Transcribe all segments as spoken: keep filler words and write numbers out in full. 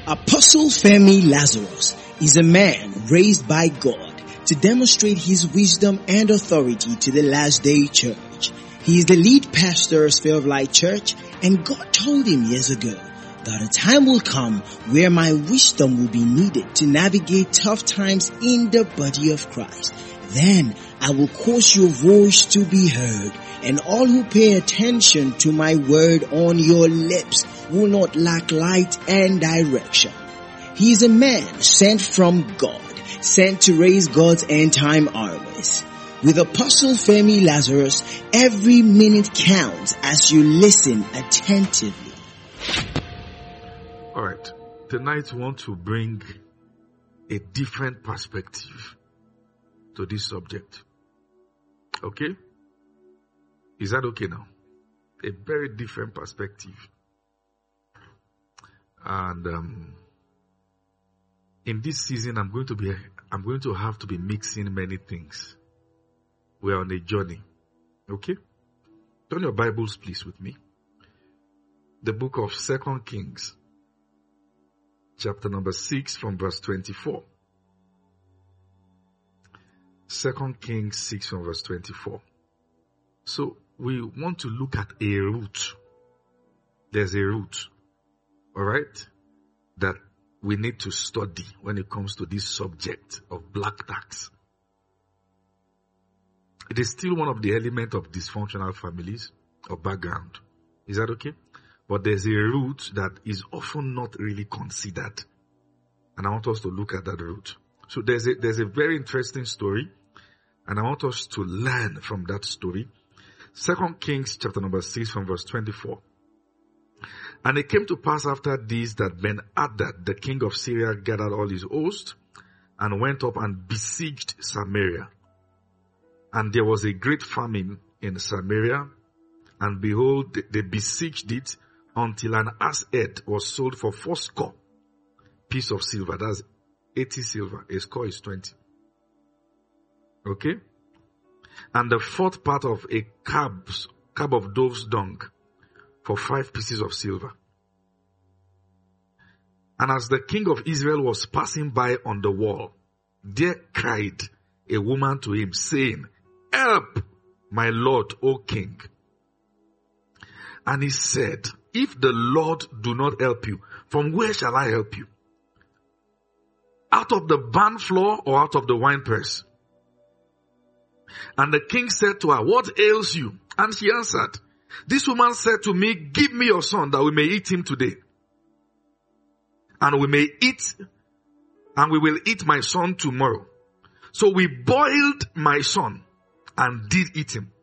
Apostle Femi Lazarus is a man raised by God to demonstrate his wisdom and authority to the last day church. He is the lead pastor of Sphere of Light Church, and God told him years ago that a time will come where my wisdom will be needed to navigate tough times in the body of Christ. Then I will cause your voice to be heard, and all who pay attention to my word on your lips will not lack light and direction. He is a man sent from God, sent to raise God's end time armies. With Apostle Femi Lazarus, every minute counts as you listen attentively. All right. Tonight we want to bring a different perspective to this subject. Okay? Is that okay now? A very different perspective. And um, in this season, I'm going to be, I'm going to have to be mixing many things. We're on a journey. Okay? Turn your Bibles, please, with me. The book of Second Kings, chapter number six, from verse twenty-four. Second Kings six, from verse twenty-four. So we want to look at a root. There's a root. All right? That we need to study when it comes to this subject of black tax. It is still one of the elements of dysfunctional families or background. Is that okay? But there's a root that is often not really considered. And I want us to look at that root. So there's a, there's a very interesting story. And I want us to learn from that story. Second Kings chapter number six, from verse twenty-four. And it came to pass after this that Ben-Hadad, the king of Syria, gathered all his host and went up and besieged Samaria. And there was a great famine in Samaria, and behold, they besieged it until an ass head was sold for four score piece of silver. That's eighty silver. A score is twenty. Okay? And the fourth part of a calf's, calf of dove's dung for five pieces of silver. And as the king of Israel was passing by on the wall, there cried a woman to him, saying, "Help, my lord, O king." And he said, "If the Lord do not help you, from where shall I help you? Out of the barn floor or out of the winepress?" And the king said to her, "What ails you?" And she answered, "This woman said to me, give me your son that we may eat him today. And we may eat, and we will eat my son tomorrow. So we boiled my son and did eat him.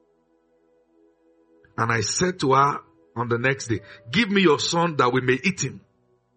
And I said to her on the next day, give me your son that we may eat him.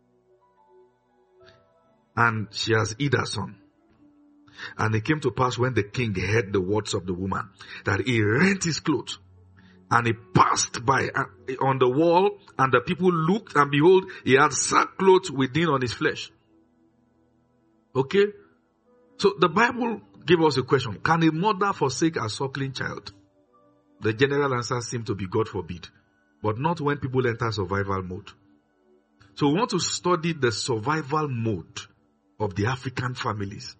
And she has eat her son. And it came to pass when the king heard the words of the woman, that he rent his clothes. And he passed by on the wall, and the people looked, and behold, he had sackcloth within on his flesh. Okay? So the Bible gave us a question. Can a mother forsake a suckling child? The general answer seems to be God forbid. But not when people enter survival mode. So we want to study the survival mode of the African families.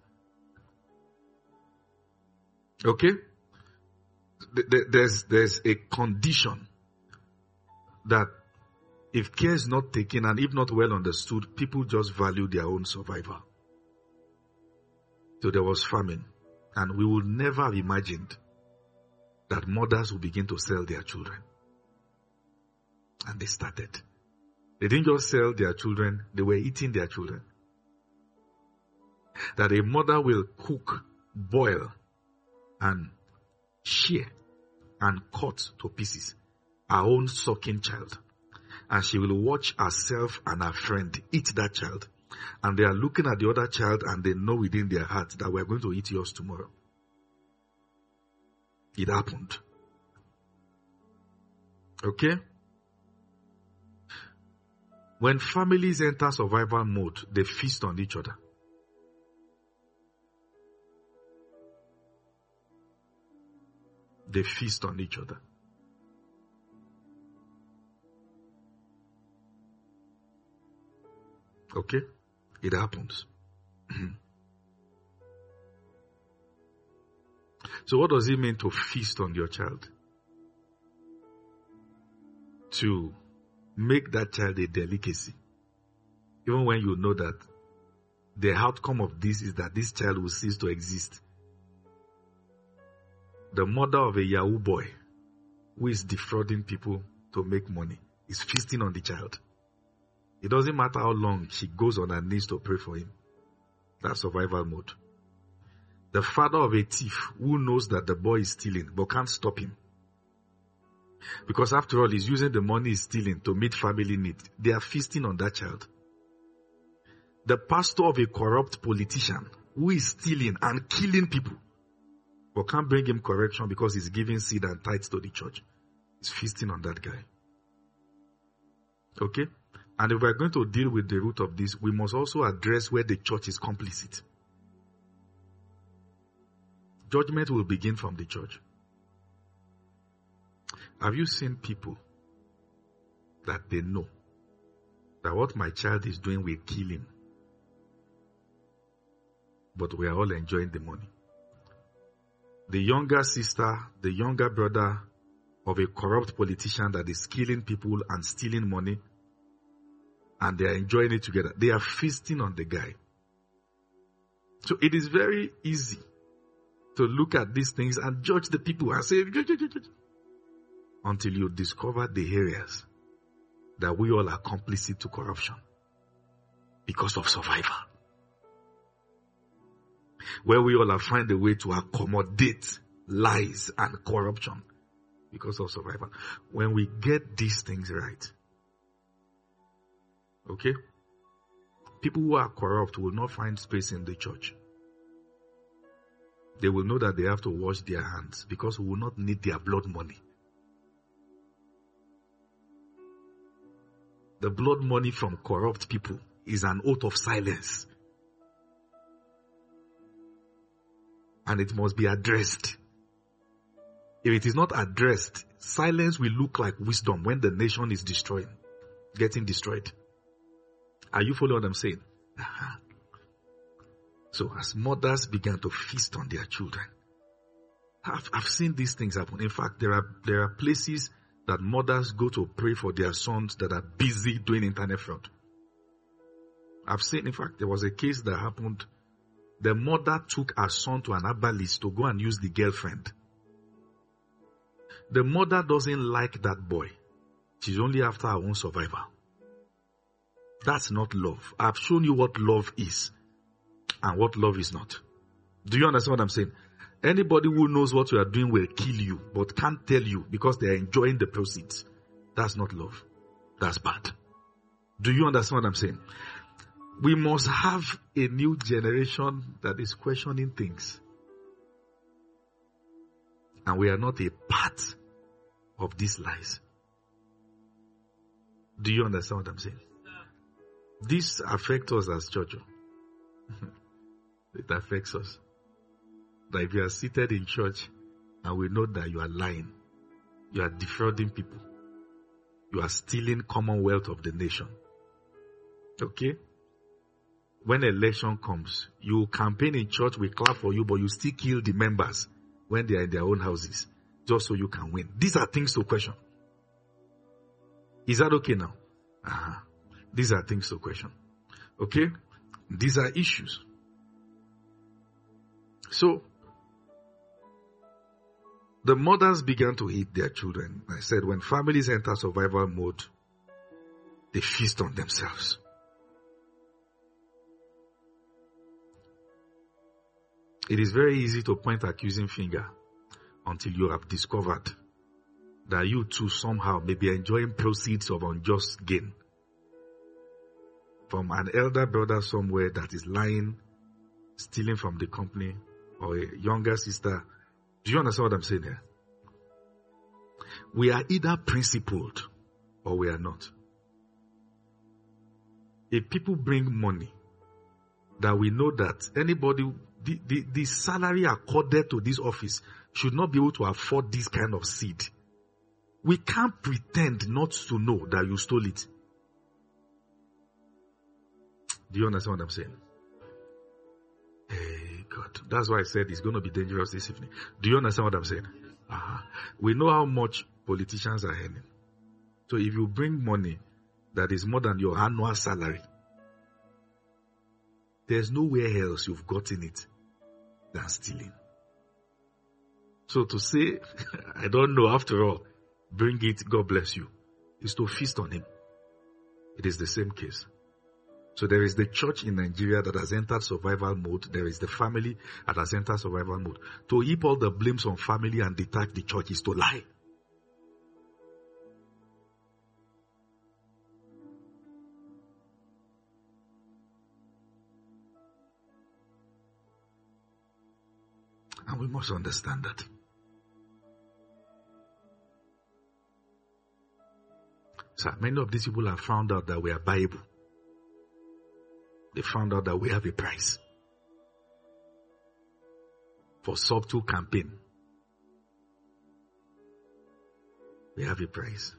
Okay? There's, there's a condition that if care is not taken and if not well understood, people just value their own survival. So there was famine, and we would never have imagined that mothers would begin to sell their children. And they started. They didn't just sell their children, they were eating their children. That a mother will cook, boil, and shear and cut to pieces her own sucking child. And she will watch herself and her friend eat that child. And they are looking at the other child, and they know within their heart that we are going to eat yours tomorrow. It happened. Okay? When families enter survival mode, they feast on each other. They feast on each other. Okay? It happens. So what does it mean to feast on your child? To make that child a delicacy. Even when you know that the outcome of this is that this child will cease to exist. The mother of a Yahoo boy who is defrauding people to make money is feasting on the child. It doesn't matter how long she goes on her knees to pray for him. That's survival mode. The father of a thief who knows that the boy is stealing but can't stop him. Because after all, he's using the money he's stealing to meet family needs. They are feasting on that child. The pastor of a corrupt politician who is stealing and killing people but can't bring him correction because he's giving seed and tithes to the church. He's feasting on that guy. Okay? And if we're going to deal with the root of this, we must also address where the church is complicit. Judgment will begin from the church. Have you seen people that they know that what my child is doing will kill him, but we are all enjoying the money? The younger sister, the younger brother of a corrupt politician that is killing people and stealing money, and they are enjoying it together. They are feasting on the guy. So it is very easy to look at these things and judge the people and say, until you discover the areas that we all are complicit to corruption because of survival. Where we all have found a way to accommodate lies and corruption because of survival. When we get these things right, okay, people who are corrupt will not find space in the church. They will know that they have to wash their hands because we will not need their blood money. The blood money from corrupt people is an oath of silence. And it must be addressed. If it is not addressed, silence will look like wisdom when the nation is destroying, getting destroyed. Are you following what I'm saying? Uh-huh. So as mothers began to feast on their children, I've, I've seen these things happen. In fact, there are, there are places that mothers go to pray for their sons that are busy doing internet fraud. I've seen, in fact, there was a case that happened. The mother took her son to an herbalist to go and use the girlfriend. The mother doesn't like that boy. She's only after her own survival. That's not love. I've shown you what love is and what love is not. Do you understand what I'm saying? Anybody who knows what you are doing will kill you, but can't tell you because they are enjoying the proceeds. That's not love. That's bad. Do you understand what I'm saying? We must have a new generation that is questioning things. And we are not a part of these lies. Do you understand what I'm saying? This affects us as church. It affects us. That if you are seated in church and we know that you are lying, you are defrauding people, you are stealing commonwealth of the nation. Okay? When election comes, you campaign in church, we clap for you, but you still kill the members when they are in their own houses, just so you can win. These are things to question. Is that okay now? Uh-huh. These are things to question. Okay? These are issues. So, the mothers began to hit their children. I said when families enter survival mode, they feast on themselves. It is very easy to point accusing finger until you have discovered that you too somehow may be enjoying proceeds of unjust gain from an elder brother somewhere that is lying, stealing from the company, or a younger sister. Do you understand what I'm saying here? We are either principled or we are not. If people bring money that we know that anybody, the, the, the salary accorded to this office should not be able to afford this kind of seed, we can't pretend not to know that you stole it. Do you understand what I'm saying? Hey, God. That's why I said it's going to be dangerous this evening. Do you understand what I'm saying? Uh-huh. We know how much politicians are earning. So if you bring money that is more than your annual salary, there's nowhere else you've gotten it than stealing. So to say, I don't know, after all, bring it, God bless you, is to feast on him. It is the same case. So there is the church in Nigeria that has entered survival mode. There is the family that has entered survival mode. To heap all the blames on family and detach the church is to lie. And we must understand that. So many of these people have found out that we are Bible. They found out that we have a price for subtle campaign. We have a price.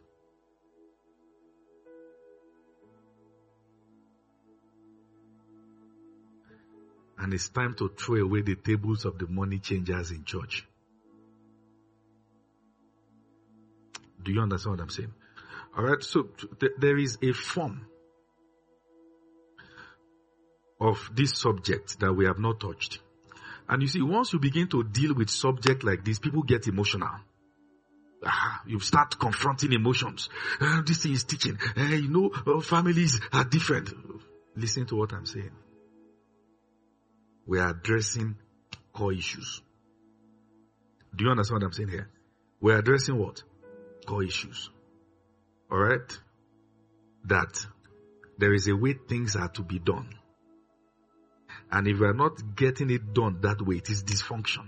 And it's time to throw away the tables of the money changers in church. Do you understand what I'm saying? All right, so th- there is a form of this subject that we have not touched. And you see, once you begin to deal with subject like this, people get emotional. Ah, you start confronting emotions. Uh, this thing is teaching. Uh, you know, uh, families are different. Listen to what I'm saying. We are addressing core issues. Do you understand what I'm saying here? We are addressing what? Core issues. Alright? That there is a way things are to be done. And if we are not getting it done that way, it is dysfunction.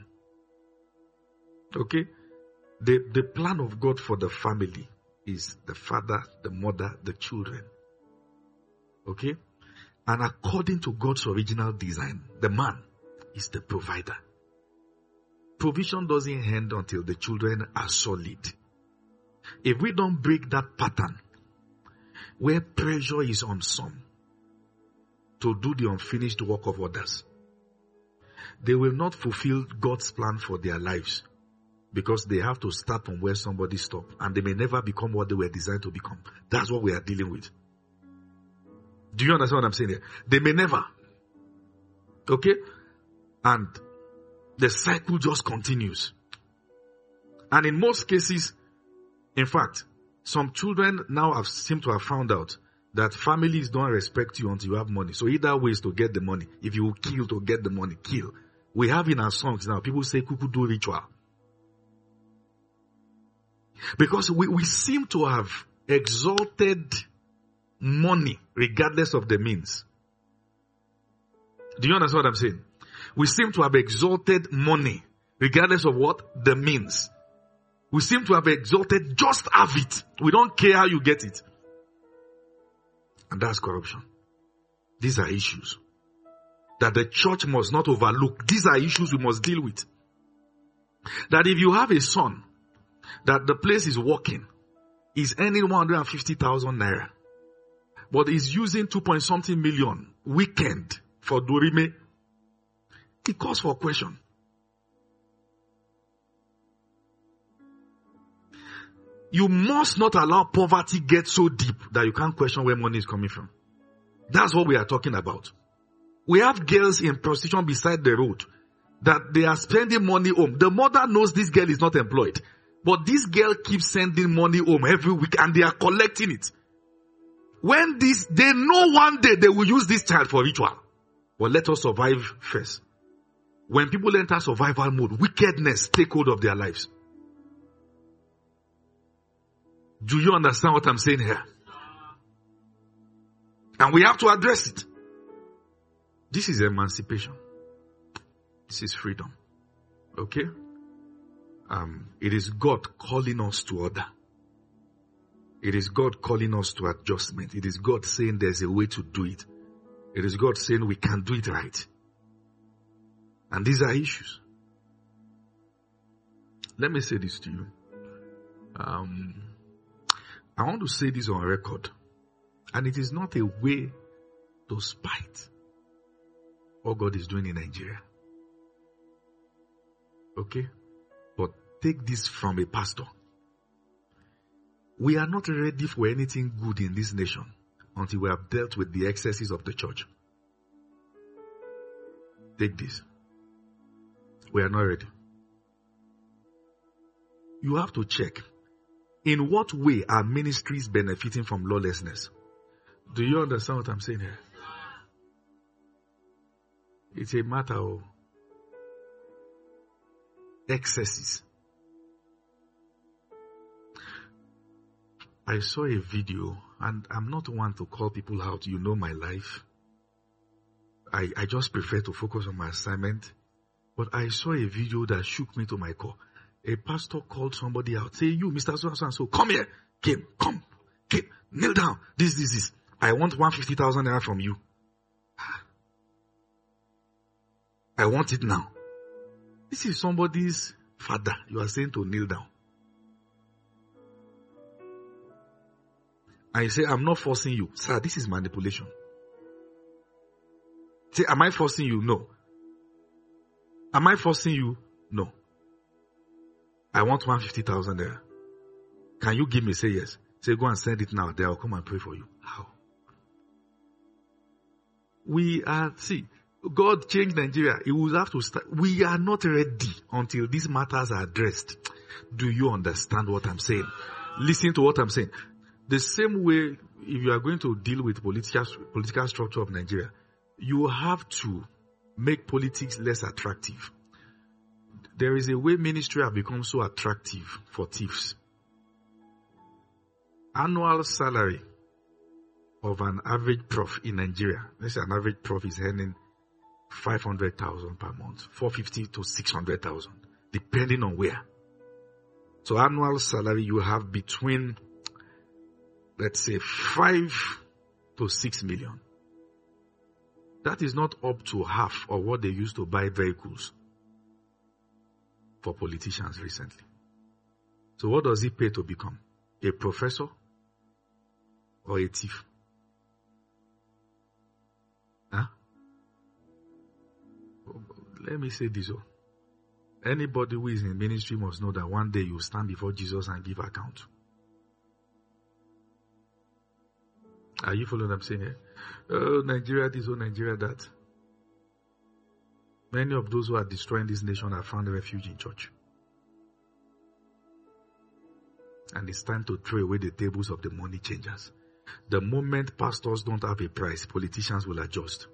Okay? The, the plan of God for the family is the father, the mother, the children. Okay? And according to God's original design, the man is the provider. Provision doesn't end until the children are solid. If we don't break that pattern, where pressure is on some to do the unfinished work of others, they will not fulfill God's plan for their lives because they have to start from where somebody stopped, and they may never become what they were designed to become. That's what we are dealing with. Do you understand what I'm saying here? They may never. Okay? And the cycle just continues. And in most cases, in fact, some children now have seem to have found out that families don't respect you until you have money. So either way is to get the money. If you kill to get the money, kill. We have in our songs now, people say kuku do ritual. Because we, we seem to have exalted money regardless of the means. Do you understand what I'm saying? We seem to have exalted money regardless of what? The means. We seem to have exalted, just have it. We don't care how you get it. And that's corruption. These are issues that the church must not overlook. These are issues we must deal with. That if you have a son, that the place is working, is earning one hundred fifty thousand naira, but is using two point something million weekend for Dorime, it calls for question. You must not allow poverty get so deep that you can't question where money is coming from. That's what we are talking about. We have girls in prostitution beside the road that they are spending money home. The mother knows this girl is not employed, but this girl keeps sending money home every week and they are collecting it. When this, they know one day they will use this child for ritual. But let us survive first. When people enter survival mode, wickedness take hold of their lives. Do you understand what I'm saying here? And we have to address it. This is emancipation. This is freedom. Okay? Um, it is God calling us to order. It is God calling us to adjustment. It is God saying there's a way to do it. It is God saying we can do it right. And these are issues. Let me say this to you. Um, I want to say this on record. And it is not a way to spite what God is doing in Nigeria. Okay? But take this from a pastor. We are not ready for anything good in this nation until we have dealt with the excesses of the church. Take this. We are not ready. You have to check. In what way are ministries benefiting from lawlessness? Do you understand what I'm saying here? It's a matter of excesses. I saw a video, and I'm not one to call people out. You know my life. I, I just prefer to focus on my assignment. But I saw a video that shook me to my core. A pastor called somebody out. Say, you, Mister So and so, come here. Came, come, came, kneel down. This, this, this. I want one hundred fifty thousand naira from you. I want it now. This is somebody's father. You are saying to kneel down. And you say, I'm not forcing you. Sir, this is manipulation. Say, am I forcing you? No. Am I forcing you? No. I want one hundred fifty thousand there. Can you give me? Say yes. Say, go and send it now. There, I'll come and pray for you. How? We are, see, God changed Nigeria. He will have to start. We are not ready until these matters are addressed. Do you understand what I'm saying? Listen to what I'm saying. The same way, if you are going to deal with political, political structure of Nigeria, you have to make politics less attractive. There is a way ministry have become so attractive for thieves. Annual salary of an average prof in Nigeria, let's say an average prof is earning five hundred thousand per month, four hundred fifty to six hundred thousand, depending on where. So annual salary you have between, let's say, five to six million. That is not up to half of what they used to buy vehicles for politicians recently. So what does he pay to become? A professor or a thief? Huh? Let me say this. Anybody who is in ministry must know that one day you stand before Jesus and give account. Are you following what I'm saying here? Oh, Nigeria this, oh, Nigeria that. Many of those who are destroying this nation have found refuge in church. And it's time to throw away the tables of the money changers. The moment pastors don't have a price, politicians will adjust.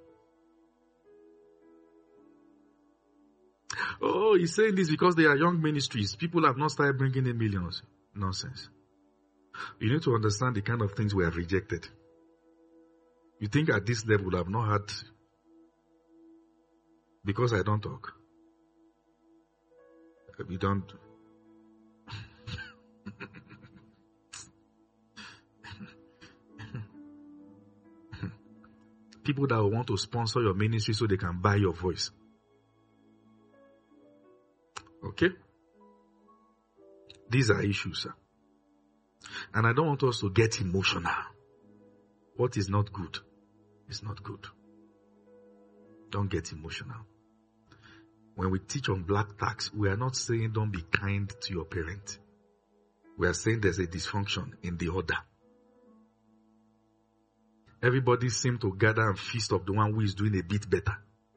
Oh, he's saying this because they are young ministries. People have not started bringing in millions. Nonsense. You need to understand the kind of things we have rejected. You think at this level I've not had, because I don't talk. We don't. People that want to sponsor your ministry so they can buy your voice. Okay? These are issues, sir. And I don't want us to get emotional. What is not good is not good. Don't get emotional. When we teach on black tax, we are not saying don't be kind to your parent. We are saying there's a dysfunction in the order. Everybody seems to gather and feast of the one who is doing a bit better.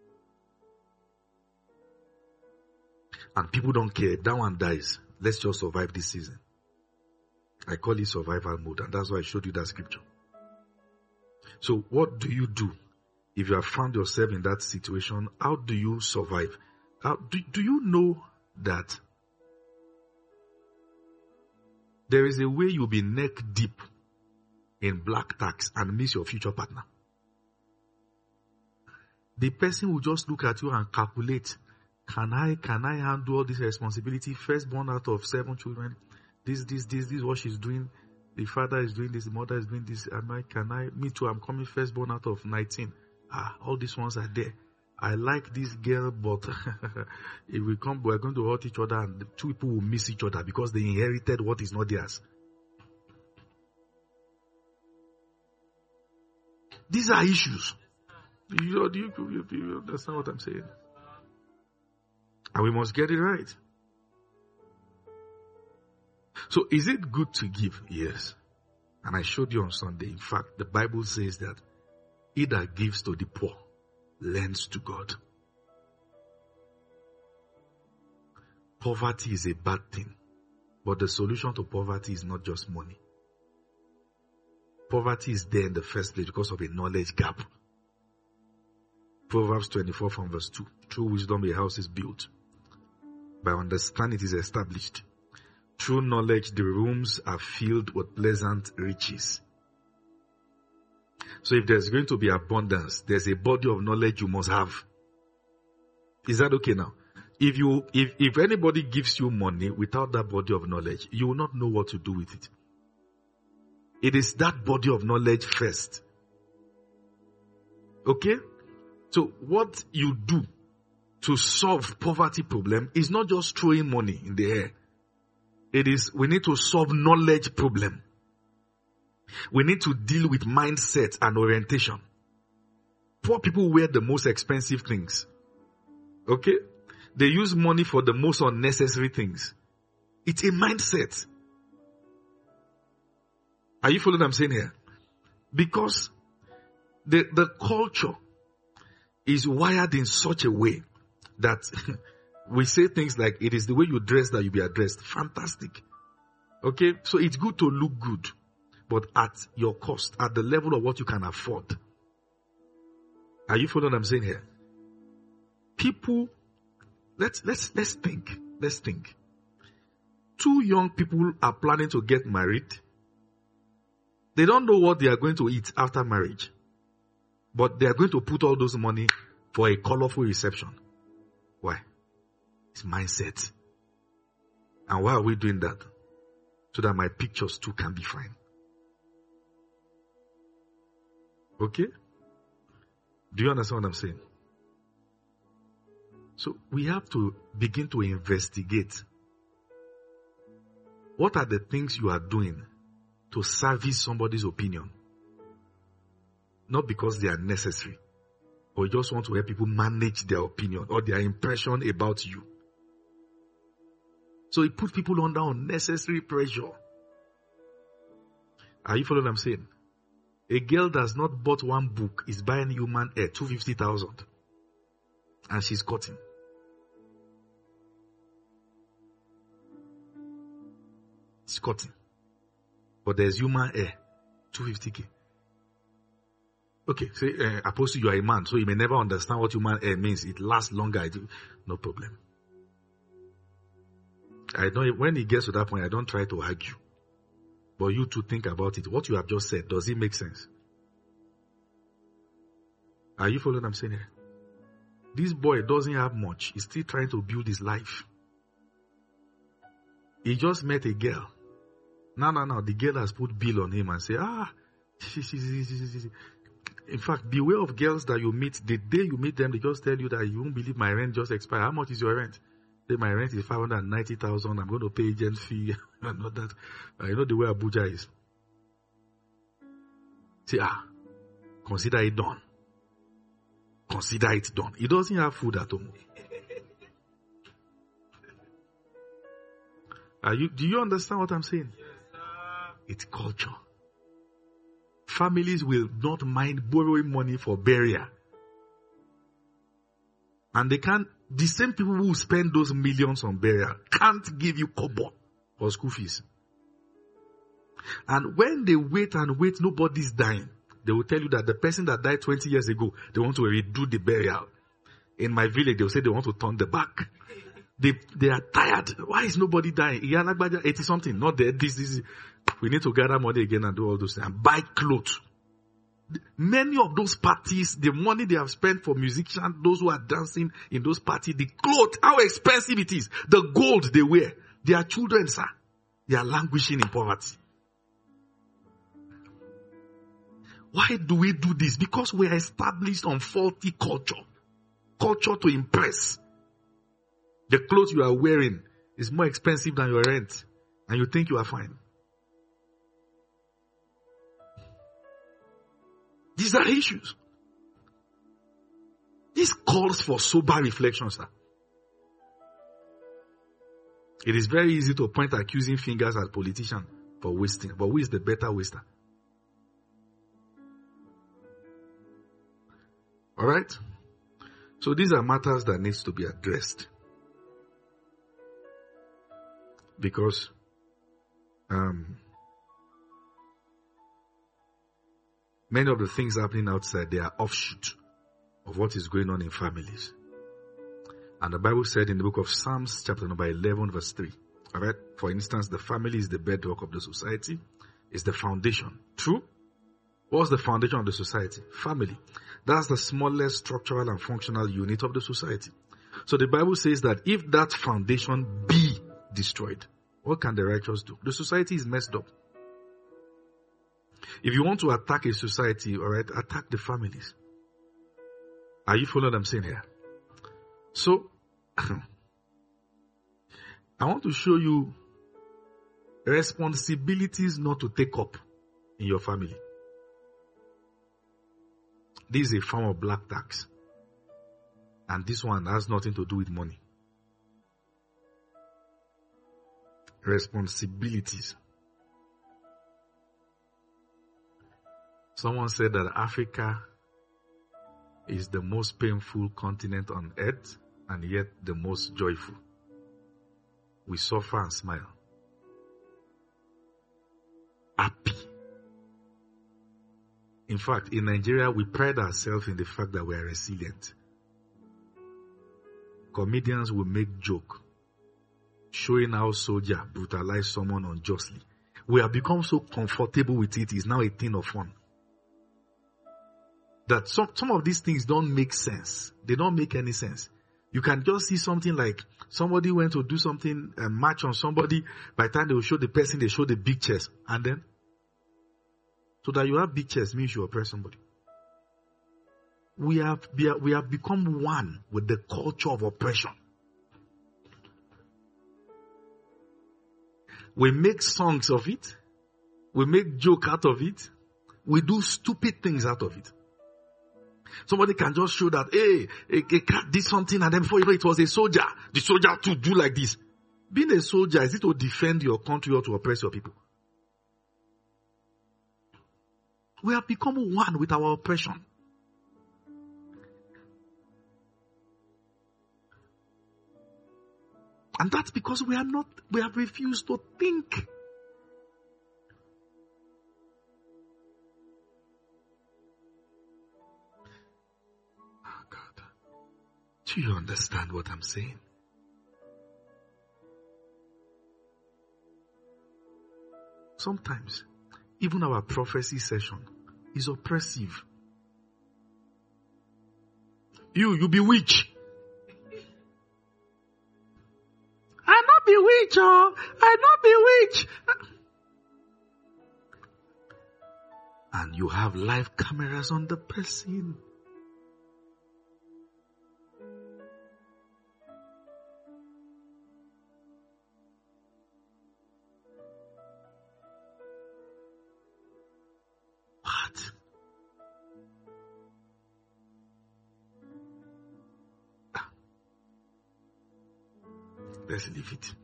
And people don't care. That one dies. Let's just survive this season. I call it survival mode, and that's why I showed you that scripture. So what do you do if you have found yourself in that situation? How do you survive? How, do, do you know that there is a way you'll be neck deep in black tax and miss your future partner? The person will just look at you and calculate, can I, can I handle all this responsibility? Firstborn out of seven children. This, this, this, this is what she's doing. The father is doing this, the mother is doing this. Am I, can I, me too, I'm coming firstborn out of nineteen. Ah, all these ones are there. I like this girl, but if we come, we're going to hurt each other and the two people will miss each other because they inherited what is not theirs. These are issues. You, you, you, you understand what I'm saying? And we must get it right. So is it good to give? Yes. And I showed you on Sunday. In fact, the Bible says that he that gives to the poor lends to God. Poverty is a bad thing. But the solution to poverty is not just money. Poverty is there in the first place because of a knowledge gap. Proverbs twenty-four from verse two. Through wisdom a house is built. By understanding it is established. Through knowledge the rooms are filled with pleasant riches. So if there's going to be abundance, there's a body of knowledge you must have. Is that okay now? If you, if, if anybody gives you money without that body of knowledge, you will not know what to do with it. It is that body of knowledge first. Okay? So what you do to solve poverty problem is not just throwing money in the air. It is, we need to solve knowledge problem. We need to deal with mindset and orientation. Poor people wear the most expensive things. Okay? They use money for the most unnecessary things. It's a mindset. Are you following what I'm saying here? Because the, the culture is wired in such a way that we say things like, it is the way you dress that you be addressed. Fantastic. Okay? So it's good to look good, but at your cost, at the level of what you can afford. Are you following what I'm saying here? People, let's, let's, let's think. Let's think. Two young people are planning to get married. They don't know what they are going to eat after marriage. But they are going to put all those money for a colorful reception. Why? It's mindset. And why are we doing that? So that my pictures too can be fine. Okay? Do you understand what I'm saying? So we have to begin to investigate. What are the things you are doing to service somebody's opinion? Not because they are necessary, but you just want to help people manage their opinion or their impression about you. So it puts people under unnecessary pressure. Are you following what I'm saying? A girl that's not bought one book is buying human hair, two hundred fifty thousand. And she's cutting. She's cutting. But there's human hair, two hundred fifty thousand. Okay, say, uh, Apostle, you are a man, so you may never understand what human hair means. It lasts longer. I do. No problem. I don't, when it gets to that point, I don't try to argue. But you to think about it. What you have just said, does it make sense? Are you following what I'm saying here? This boy doesn't have much. He's still trying to build his life. He just met a girl. No, no, no. The girl has put bill on him and say, ah, in fact, beware of girls that you meet. The day you meet them, they just tell you that you won't believe my rent just expired. How much is your rent? Say my rent is five hundred ninety thousand. I'm going to pay agent fee and all that. Uh, you know the way Abuja is. Say, ah, consider it done. Consider it done. He doesn't have food at home. Are you, do you understand what I'm saying? Yes, sir. It's culture. Families will not mind borrowing money for burial. And they can't, the same people who spend those millions on burial can't give you kobo for school fees. And when they wait and wait, nobody's dying. They will tell you that the person that died twenty years ago, they want to redo the burial. In my village, they will say they want to turn the back. They, they are tired. Why is nobody dying? eighty something, not dead. This, this, we need to gather money again and do all those things and buy clothes. Many of those parties, the money they have spent for musicians, those who are dancing in those parties, the clothes, how expensive it is, the gold they wear, their children, sir, they are languishing in poverty. Why do we do this? Because we are established on faulty culture. Culture to impress. The clothes you are wearing is more expensive than your rent. And you think you are fine. These are issues. This calls for sober reflection, sir. It is very easy to point accusing fingers at politicians for wasting, but who is the better waster? Alright? So these are matters that needs to be addressed. Because um, many of the things happening outside, they are offshoot of what is going on in families. And the Bible said in the book of Psalms, chapter number eleven, verse three. Alright? For instance, the family is the bedrock of the society. It's the foundation. True? What's the foundation of the society? Family. That's the smallest structural and functional unit of the society. So the Bible says that if that foundation be destroyed, what can the righteous do? The society is messed up. If you want to attack a society, alright, attack the families. Are you following what I'm saying here? So, I want to show you responsibilities not to take up in your family. This is a form of black tax. And this one has nothing to do with money. Responsibilities. Someone said that Africa is the most painful continent on earth and yet the most joyful. We suffer and smile. Happy. In fact, in Nigeria, we pride ourselves in the fact that we are resilient. Comedians will make joke showing how soldier brutalized someone unjustly. We have become so comfortable with it, it's now a thing of fun. That some, some of these things don't make sense. They don't make any sense. You can just see something like somebody went to do something, a match on somebody. By the time they will show the person, they show the big chest. And then, so that you have big chest means you oppress somebody. We have, we have become one with the culture of oppression. We make songs of it. We make joke out of it. We do stupid things out of it. Somebody can just show that, hey, a, a cat did something and then before you know it was a soldier. The soldier to do like this. Being a soldier, is it to defend your country or to oppress your people? We have become one with our oppression. And that's because we are not, we have refused to think. Oh God. Do you understand what I'm saying? Sometimes, even our prophecy session is oppressive. You, you bewitch. I not bewitch, oh, I not bewitch. And you have live cameras on the person. What? Let's leave it.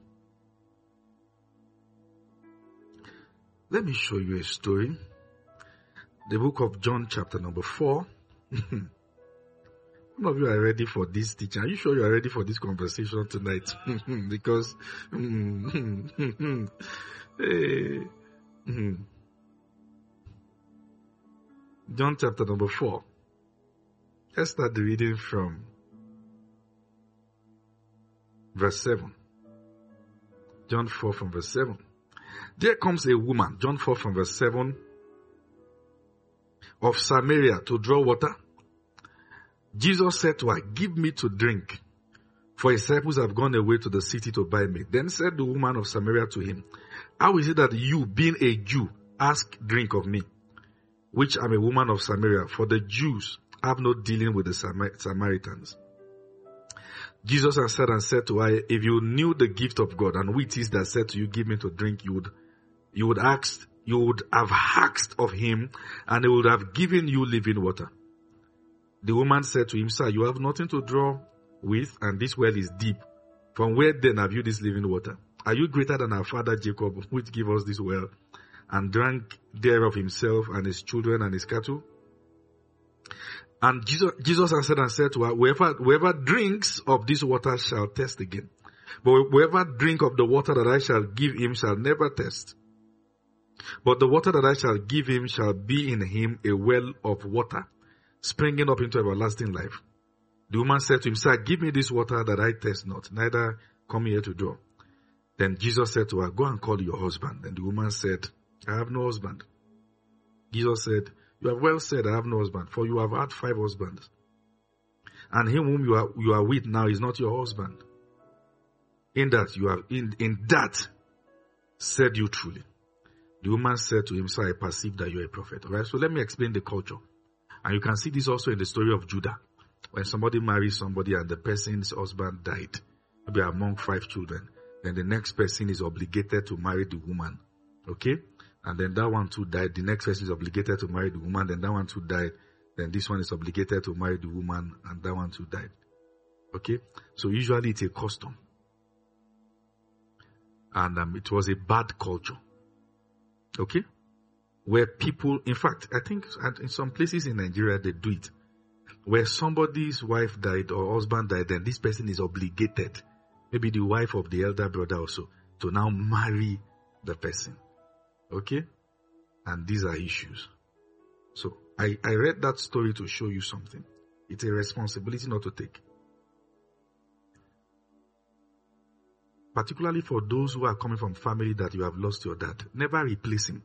Let me show you a story. The book of John chapter number four. Some of you are ready for this teaching. Are you sure you are ready for this conversation tonight? Because John chapter number four. Let's start the reading from verse seven. John four from verse seven. There comes a woman, John four from verse seven, of Samaria to draw water. Jesus said to her, give me to drink, for his disciples have gone away to the city to buy meat. Then said the woman of Samaria to him, how is it that you, being a Jew, ask drink of me, which am a woman of Samaria? For the Jews have no dealing with the Samar- Samaritans. Jesus answered and said to her, if you knew the gift of God and who it is that said to you, give me to drink, you would, you would ask, you would have asked of him and he would have given you living water. The woman said to him, Sir, you have nothing to draw with, and this well is deep. From where then have you this living water? Are you greater than our father Jacob, which gave us this well, and drank thereof himself and his children and his cattle? And Jesus, Jesus answered and said to her, whoever, whoever drinks of this water shall thirst again. But whoever drink of the water that I shall give him shall never thirst. But the water that I shall give him shall be in him a well of water, springing up into everlasting life. The woman said to him, Sir, give me this water that I thirst not, neither come here to draw. Then Jesus said to her, go and call your husband. And the woman said, I have no husband. Jesus said, you have well said, I have no husband, for you have had five husbands. And him whom you are, you are with now is not your husband. In that you have, in, in that said you truly. The woman said to him, Sir, I perceive that you are a prophet. All right, so let me explain the culture. And you can see this also in the story of Judah. When somebody marries somebody and the person's husband died, maybe among five children, then the next person is obligated to marry the woman. Okay? And then that one too died. The next person is obligated to marry the woman. Then that one too died. Then this one is obligated to marry the woman. And that one too died. Okay? So usually it's a custom. And um, it was a bad culture. Okay? Where people, in fact, I think in some places in Nigeria they do it. Where somebody's wife died or husband died, then this person is obligated, maybe the wife of the elder brother also, to now marry the person. Okay? And these are issues. So I, I read that story to show you something. It's a responsibility not to take. Particularly for those who are coming from family that you have lost your dad. Never replace him.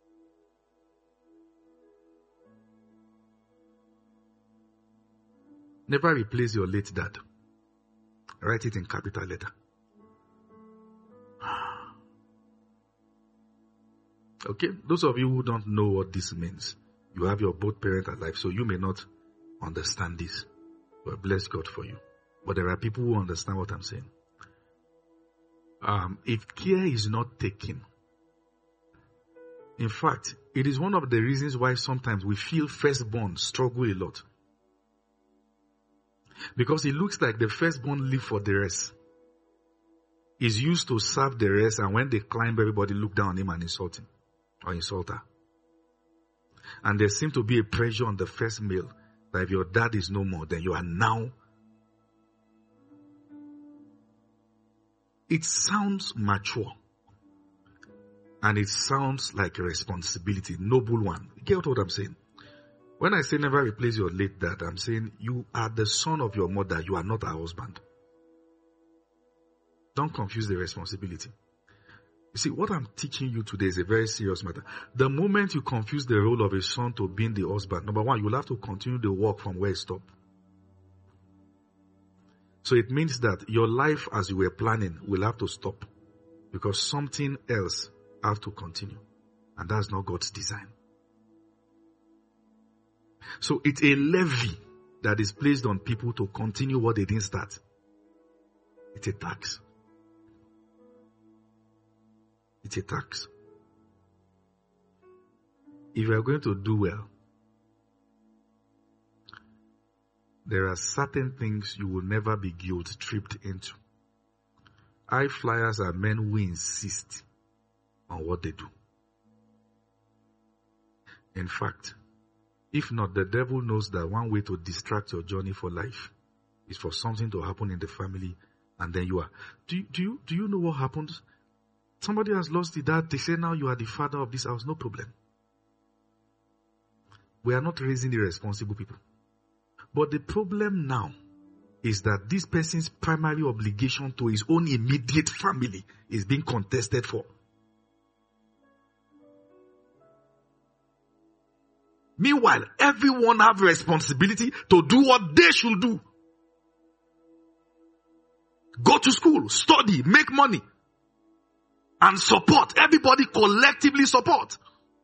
Never replace your late dad. Write it in capital letter. Okay? Those of you who don't know what this means, you have your both parents alive, so you may not understand this. But bless God for you. But there are people who understand what I'm saying. Um, if care is not taken, in fact, it is one of the reasons why sometimes we feel firstborn struggle a lot. Because it looks like the firstborn live for the rest. He's used to serve the rest, and when they climb, everybody look down on him and insult him or insult her. And there seems to be a pressure on the first male that if your dad is no more, then you are now. It sounds mature. And it sounds like a responsibility, noble one. You get what I'm saying? When I say never replace your late dad, I'm saying you are the son of your mother. You are not her husband. Don't confuse the responsibility. You see, what I'm teaching you today is a very serious matter. The moment you confuse the role of a son to being the husband, number one, you'll have to continue the work from where it stopped. So it means that your life as you were planning will have to stop because something else has to continue. And that's not God's design. So it's a levy that is placed on people to continue what they didn't start. It's a tax. It's a tax. If you are going to do well, there are certain things you will never be guilt-tripped into. High flyers are men who insist on what they do. In fact, if not, the devil knows that one way to distract your journey for life is for something to happen in the family, and then you are. Do you, do you, do you know what happens? Somebody has lost the dad. They say now you are the father of this house. No problem. We are not raising irresponsible people. But the problem now is that this person's primary obligation to his own immediate family is being contested for. Meanwhile, everyone have responsibility to do what they should do. Go to school, study, make money, and support. Everybody collectively support.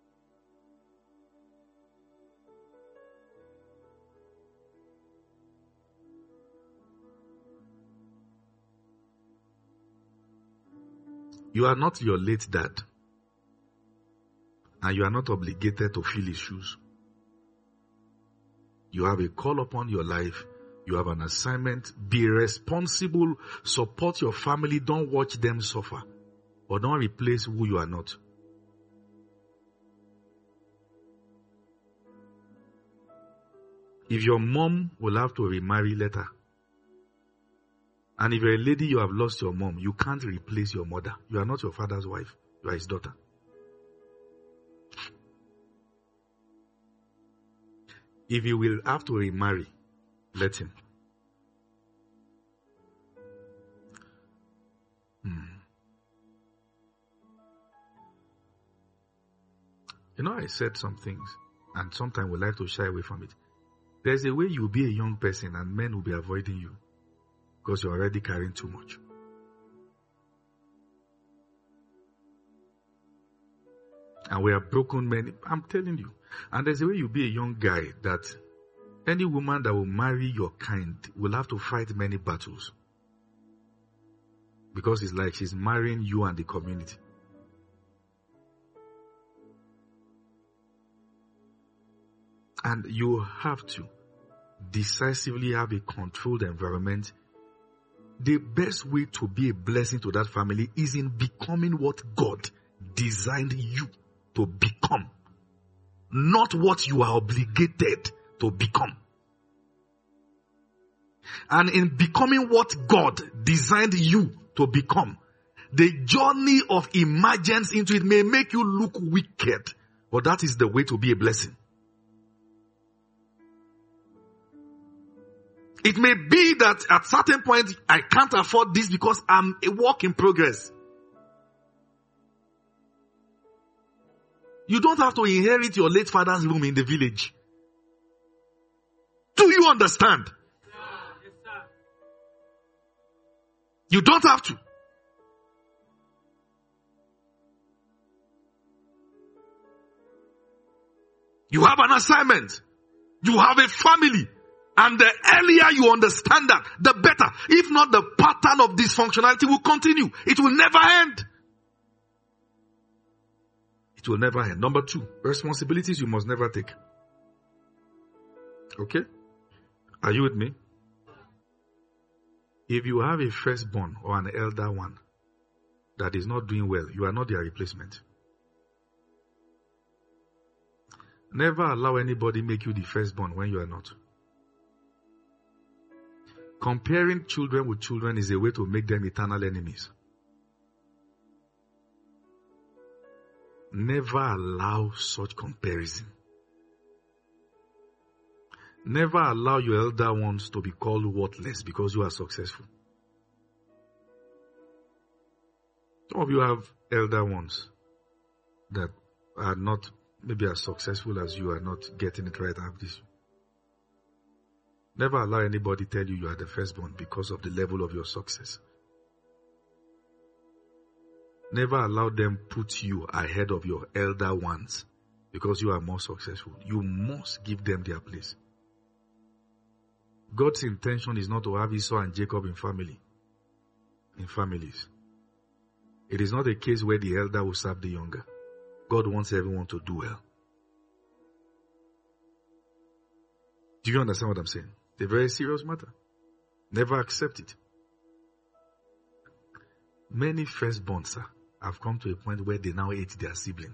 You are not your late dad. And you are not obligated to fill his shoes. You have a call upon your life. You have an assignment. Be responsible. Support your family. Don't watch them suffer. Or don't replace who you are not. If your mom will have to remarry later, and if you're a lady, you have lost your mom, you can't replace your mother. You are not your father's wife. You are his daughter. If you will have to remarry, let him. Hmm. You know, I said some things, and sometimes we like to shy away from it. There's a way you'll be a young person and men will be avoiding you because you're already carrying too much. And we have broken men. I'm telling you. And there's a way you'll be a young guy that any woman that will marry your kind will have to fight many battles. Because it's like she's marrying you and the community. And you have to decisively have a controlled environment. The best way to be a blessing to that family is in becoming what God designed you to become. Not what you are obligated to become. And in becoming what God designed you to become, the journey of emergence into it may make you look wicked, but that is the way to be a blessing. It may be that at certain point I can't afford this because I'm a work in progress. You don't have to inherit your late father's room in the village. Do you understand? Yes, sir. You don't have to. You have an assignment. You have a family. And the earlier you understand that, the better. If not, the pattern of dysfunctionality will continue. It will never end. It will never end. Number two, responsibilities you must never take. Okay? Are you with me? If you have a firstborn or an elder one that is not doing well, you are not their replacement. Never allow anybody make you the firstborn when you are not. Comparing children with children is a way to make them eternal enemies. Never allow such comparison. Never allow your elder ones to be called worthless because you are successful. Some of you have elder ones that are not maybe as successful as you, are not getting it right after this. Never allow anybody tell you you are the firstborn because of the level of your success. Never allow them put you ahead of your elder ones because you are more successful. You must give them their place. God's intention is not to have Esau and Jacob in family, in families. It is not a case where the elder will serve the younger. God wants everyone to do well. Do you understand what I'm saying? It's a very serious matter. Never accept it. Many firstborns, sir, have come to a point where they now hate their sibling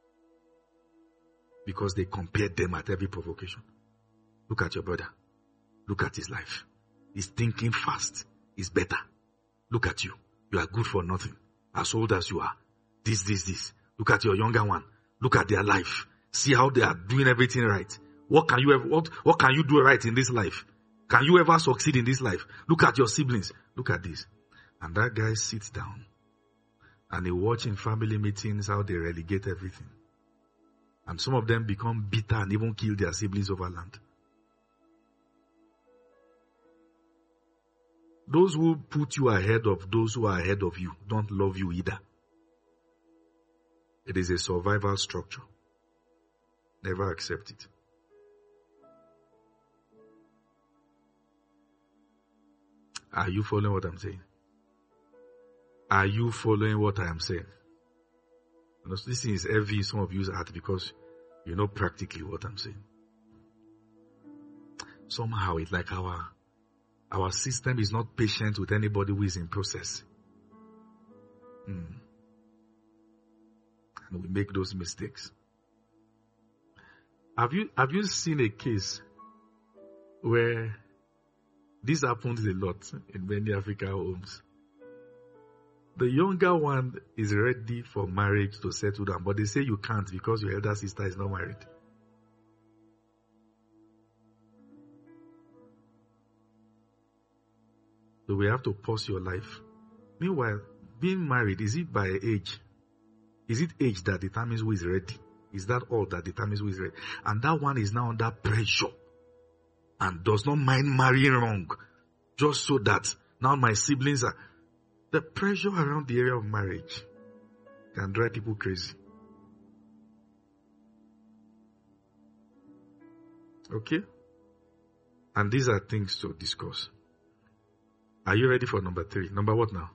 because they compare them at every provocation. Look at your brother. Look at his life. He's thinking fast. He's better. Look at you. You are good for nothing. As old as you are. This, this, this. Look at your younger one. Look at their life. See how they are doing everything right. What can you ever, what, what can you do right in this life? Can you ever succeed in this life? Look at your siblings. Look at this. And that guy sits down and he watches in family meetings how they relegate everything. And some of them become bitter and even kill their siblings over land. Those who put you ahead of those who are ahead of you don't love you either. It is a survival structure. Never accept it. Are you following what I'm saying? Are you following what I am saying? You know, this thing is heavy in some of you's heart because you know practically what I'm saying. somehow it's like our, our system is not patient with anybody who is in process. Mm. And we make those mistakes. Have you, have you seen a case where this happens a lot in many African homes? The younger one is ready for marriage to settle down, but they say you can't because your elder sister is not married. So we have to pause your life. Meanwhile, being married, is it by age? Is it age that determines who is ready? Is that all that determines who is ready? And that one is now under pressure and does not mind marrying wrong, just so that now my siblings are... The pressure around the area of marriage can drive people crazy. Okay? And these are things to discuss. Are you ready for number three? Number what now?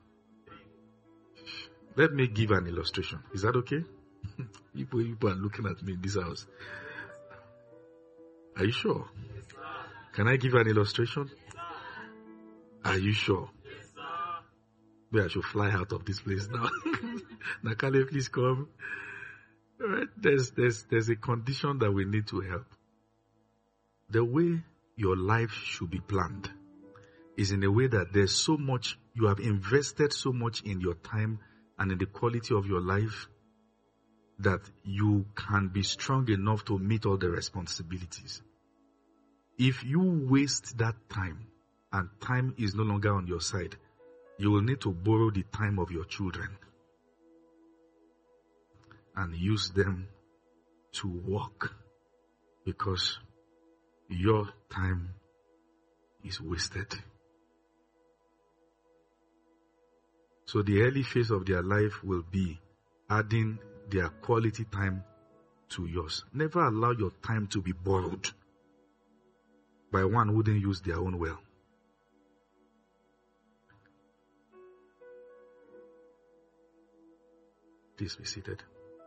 Let me give an illustration. Is that okay? people, people are looking at me in this house. Are you sure? Can I give an illustration? Are you sure? Maybe I should fly out of this place now. Nakale, please come. All right. There's, there's, there's a condition that we need to help. The way your life should be planned is in a way that there's so much, you have invested so much in your time and in the quality of your life that you can be strong enough to meet all the responsibilities. If you waste that time and time is no longer on your side, you will need to borrow the time of your children and use them to work because your time is wasted. So the early phase of their life will be adding their quality time to yours. Never allow your time to be borrowed by one who didn't use their own well. Please be seated.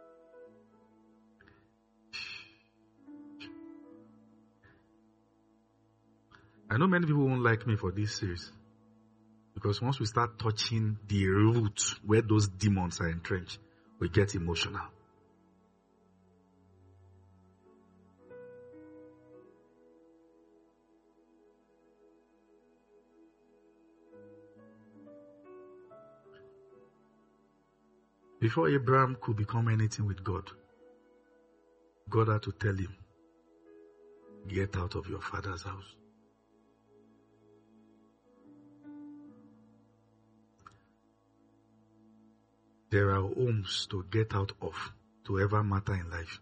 I know many people won't like me for this series because once we start touching the root where those demons are entrenched, we get emotional. Before Abraham could become anything with God, God had to tell him, get out of your father's house. There are homes to get out of to ever matter in life.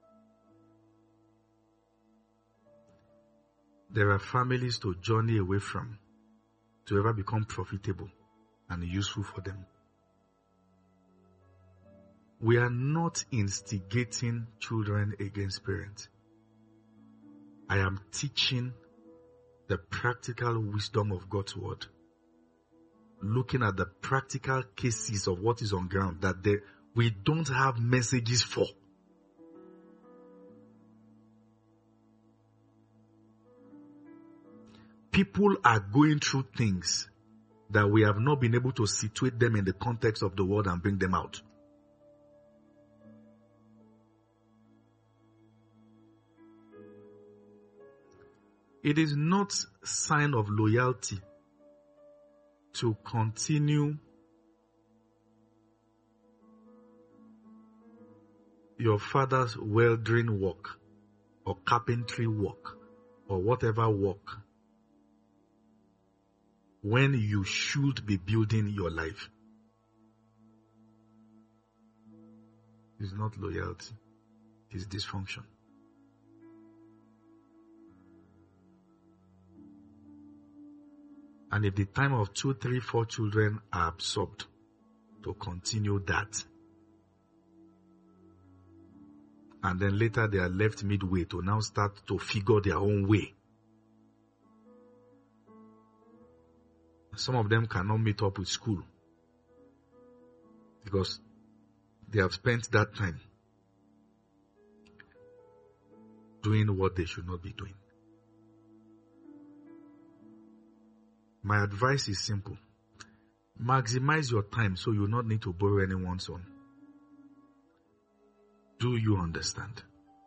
There are families to journey away from to ever become profitable and useful for them. We are not instigating children against parents. I am teaching the practical wisdom of God's word. Looking at the practical cases of what is on ground that they, we don't have messages for. People are going through things that we have not been able to situate them in the context of the world and bring them out. It is not a sign of loyalty to continue your father's welding work or carpentry work or whatever work when you should be building your life. It's not loyalty, it's dysfunction. And if the time of two, three, four children are absorbed to continue that, and then later they are left midway to now start to figure their own way. Some of them cannot meet up with school because they have spent that time doing what they should not be doing. My advice is simple. Maximize your time so you will not need to borrow anyone's own. Do you understand?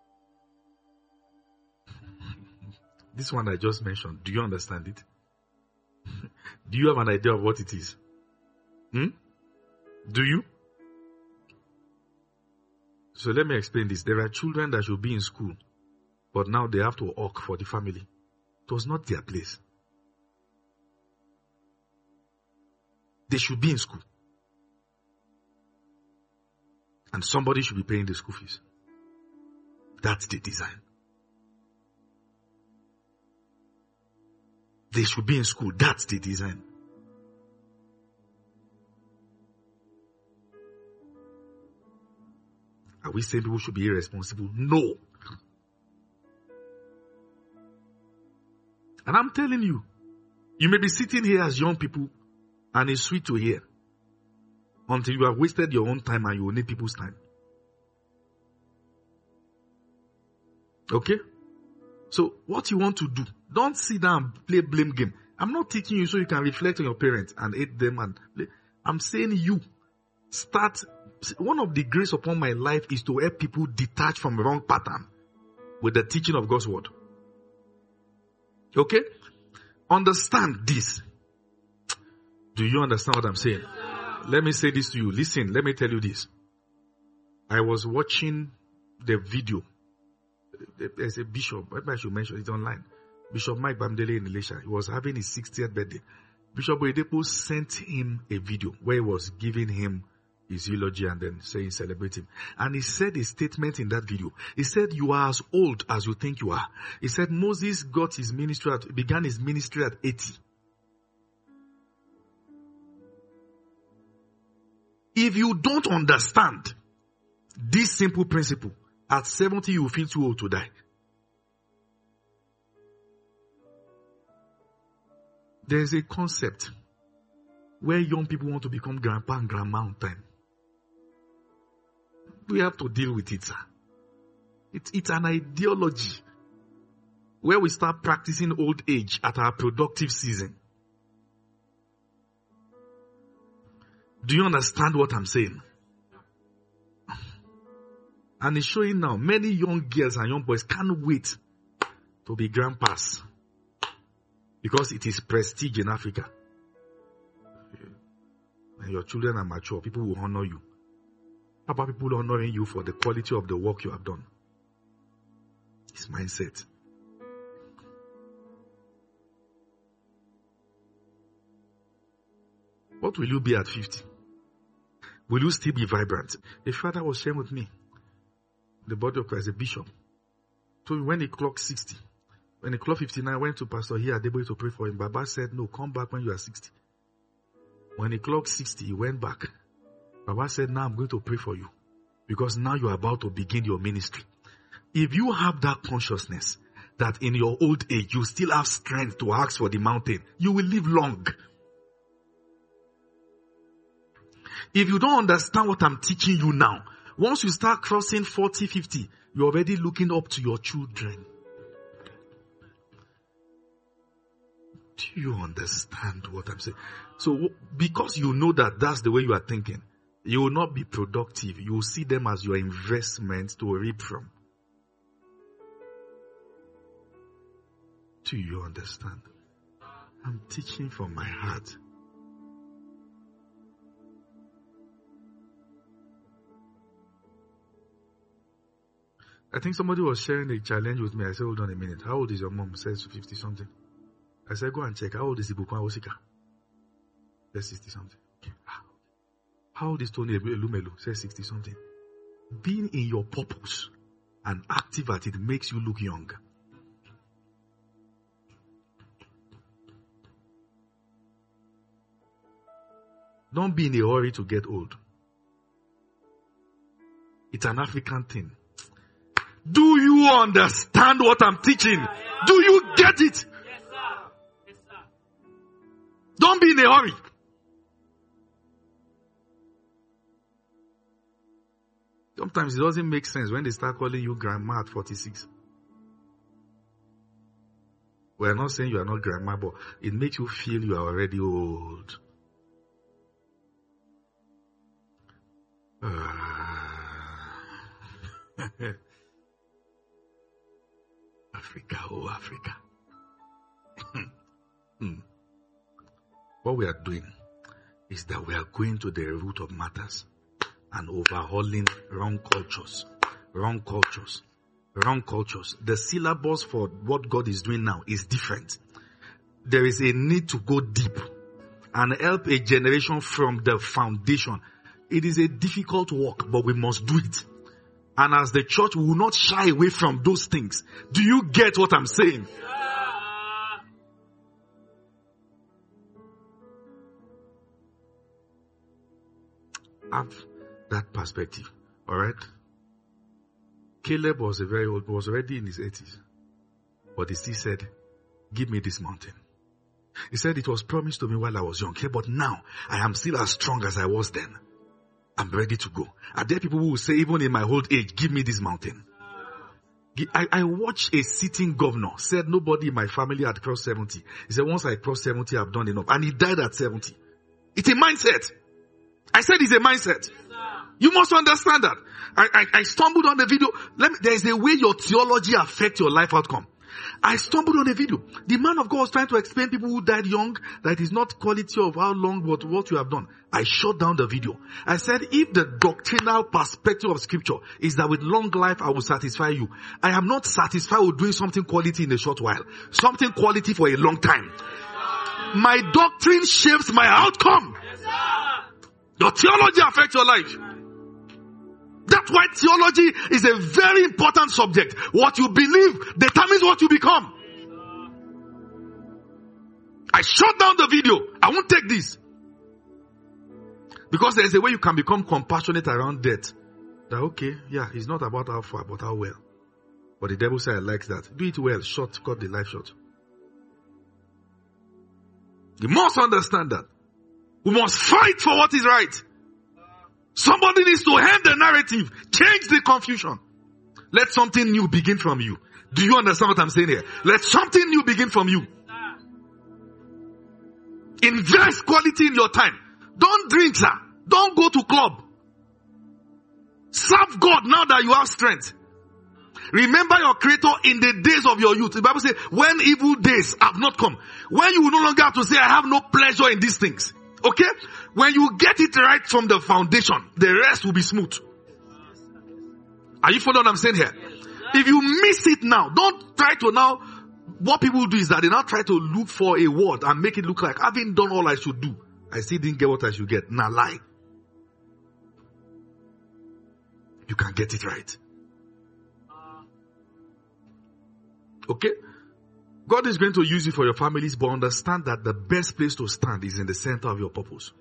This one I just mentioned, do you understand it? Do you have an idea of what it is? Hmm? Do you? So let me explain this. There are children that should be in school, but now they have to work for the family. It was not their place. They should be in school. And somebody should be paying the school fees. That's the design. They should be in school. That's the design. Are we saying people should be irresponsible? No. And I'm telling you, you may be sitting here as young people and it's sweet to hear until you have wasted your own time and you will need people's time. Okay? So what you want to do, don't sit down and play blame game. I'm not teaching you so you can reflect on your parents and hate them and play. I'm saying you start. One of the grace upon my life is to help people detach from the wrong pattern with the teaching of God's word. Okay? Understand this. Do you understand what I'm saying? Let me say this to you. Listen, let me tell you this. I was watching the video. There's a bishop, maybe I should mention it online. Bishop Mike Bamdele in Elisha. He was having his sixtieth birthday. Bishop Oyedepo sent him a video where he was giving him his eulogy and then saying celebrate him. And he said a statement in that video. He said, you are as old as you think you are. He said Moses got his ministry at, began his ministry at eighty. If you don't understand this simple principle, at seventy you will feel too old to die. There is a concept where young people want to become grandpa and grandma on time. We have to deal with it, sir. It's, it's an ideology where we start practicing old age at our productive season. Do you understand what I'm saying? And it's showing now, many young girls and young boys can't wait to be grandpas because it is prestige in Africa. And your children are mature, people will honor you. How about people honoring you for the quality of the work you have done? It's mindset. What will you be at fifty? Will you still be vibrant? A father was sharing with me the body of Christ, a bishop. So when he clocked sixty, when he clocked fifty-nine, I went to Pastor here at Deboe to pray for him. Baba said, no, come back when you are sixty. When he clocked sixty, he went back. Baba said, now I'm going to pray for you because now you're about to begin your ministry. If you have that consciousness that in your old age, you still have strength to ask for the mountain, you will live long. If you don't understand what I'm teaching you now, once you start crossing forty, fifty, you're already looking up to your children. Do you understand what I'm saying? So, because you know that that's the way you are thinking, you will not be productive. You will see them as your investment to reap from. Do you understand? I'm teaching from my heart. I think somebody was sharing a challenge with me. I said, hold on a minute. How old is your mom? Says fifty something. I said, go and check. How old is Ibukwa Osika? Says sixty something. Okay. How old is Tony Elumelu? Says sixty something. Being in your purpose and active at it makes you look young. Don't be in a hurry to get old. It's an African thing. Do you understand what I'm teaching? Do you get it? Yes, sir. Yes, sir. Don't be in a hurry. Sometimes it doesn't make sense when they start calling you grandma at forty-six. We're not saying you are not grandma, but it makes you feel you are already old. Uh, Africa, oh Africa. hmm. What we are doing is that we are going to the root of matters and overhauling wrong cultures, wrong cultures, wrong cultures. The syllabus for what God is doing now is different. There is a need to go deep and help a generation from the foundation. It is a difficult work, but we must do it. And as the church, we will not shy away from those things. Do you get what I'm saying? Have that perspective. Alright? Caleb was a very old, was already in his eighties. But he still said, give me this mountain. He said it was promised to me while I was young. Okay, but now I am still as strong as I was then. I'm ready to go. Are there people who will say, even in my old age, give me this mountain? I, I watched a sitting governor, said nobody in my family had crossed seventy. He said, once I cross seventy, I've done enough. And he died at seventy. It's a mindset. I said it's a mindset. You must understand that. I, I, I stumbled on the video. Let me, there is a way your theology affects your life outcome. I stumbled on a video. The man of God was trying to explain people who died young that is not quality of how long, but what you have done. I shut down the video. I said, if the doctrinal perspective of scripture is that with long life I will satisfy you, I am not satisfied with doing something quality in a short while. Something quality for a long time. My doctrine shapes my outcome. Your theology affects your life. That's why theology is a very important subject. What you believe determines what you become. I shut down the video. I won't take this. Because there is a way you can become compassionate around death. That okay, yeah, it's not about how far, but how well. But the devil said, I like that. Do it well, short, cut the life short. You must understand that. We must fight for what is right. Somebody needs to end the narrative. Change the confusion. Let something new begin from you. Do you understand what I'm saying here? Let something new begin from you. Invest quality in your time. Don't drink, sir. Don't go to club. Serve God now that you have strength. Remember your Creator in the days of your youth. The Bible says, when evil days have not come. When you will no longer have to say, I have no pleasure in these things. Okay? When you get it right from the foundation, the rest will be smooth. Are you following what I'm saying here? If you miss it now, don't try to now, what people do is that they now try to look for a word and make it look like, having done all I should do, I still didn't get what I should get. Now lie. You can get it right. Okay? God is going to use you for your families, but understand that the best place to stand is in the center of your purpose.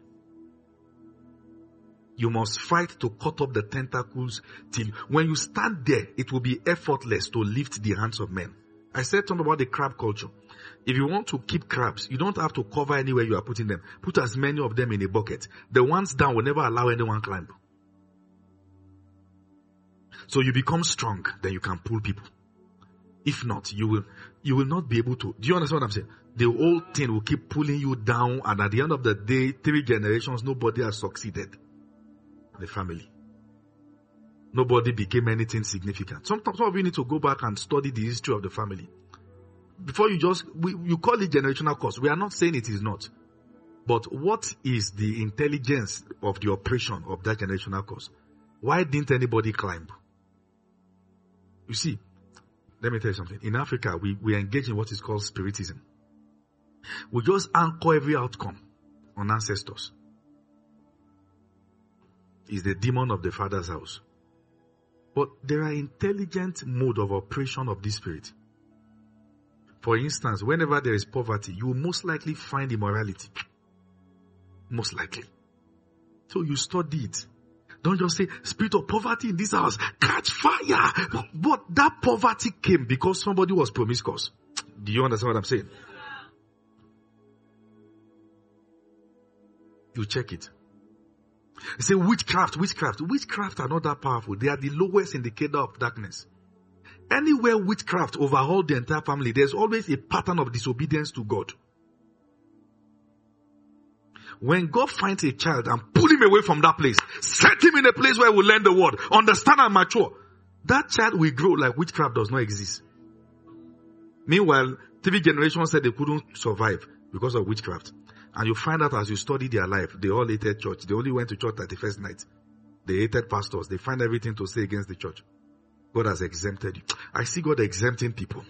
You must fight to cut up the tentacles till when you stand there, it will be effortless to lift the hands of men. I said something about the crab culture. If you want to keep crabs, you don't have to cover anywhere you are putting them. Put as many of them in a bucket. The ones down will never allow anyone climb. So you become strong, then you can pull people. If not, you will, you will not be able to. Do you understand what I'm saying? The whole thing will keep pulling you down, and at the end of the day, three generations, nobody has succeeded. The family. Nobody became anything significant. Sometimes some of you need to go back and study the history of the family. Before you just, we, you call it generational curse. We are not saying it is not. But what is the intelligence of the operation of that generational curse? Why didn't anybody climb? You see, let me tell you something. In Africa, we, we engage in what is called spiritism. We just anchor every outcome on ancestors. It's the demon of the father's house. But there are intelligent mode of operation of this spirit. For instance, whenever there is poverty, you will most likely find immorality. Most likely. So you study it. Don't just say, spirit of poverty in this house, catch fire. But that poverty came because somebody was promiscuous. Do you understand what I'm saying? You check it. You say, witchcraft, witchcraft. Witchcraft are not that powerful. They are the lowest indicator of darkness. anywhere witchcraft overhauled the entire family, there's always a pattern of disobedience to God. When God finds a child and pull him away from that place, set him in a place where he will learn the word, understand and mature, that child will grow like witchcraft does not exist. Meanwhile, three generations said they couldn't survive because of witchcraft. And you find out as you study their life, they all hated church. They only went to church at the first night. They hated pastors. They find everything to say against the church. God has exempted you. I see God exempting people.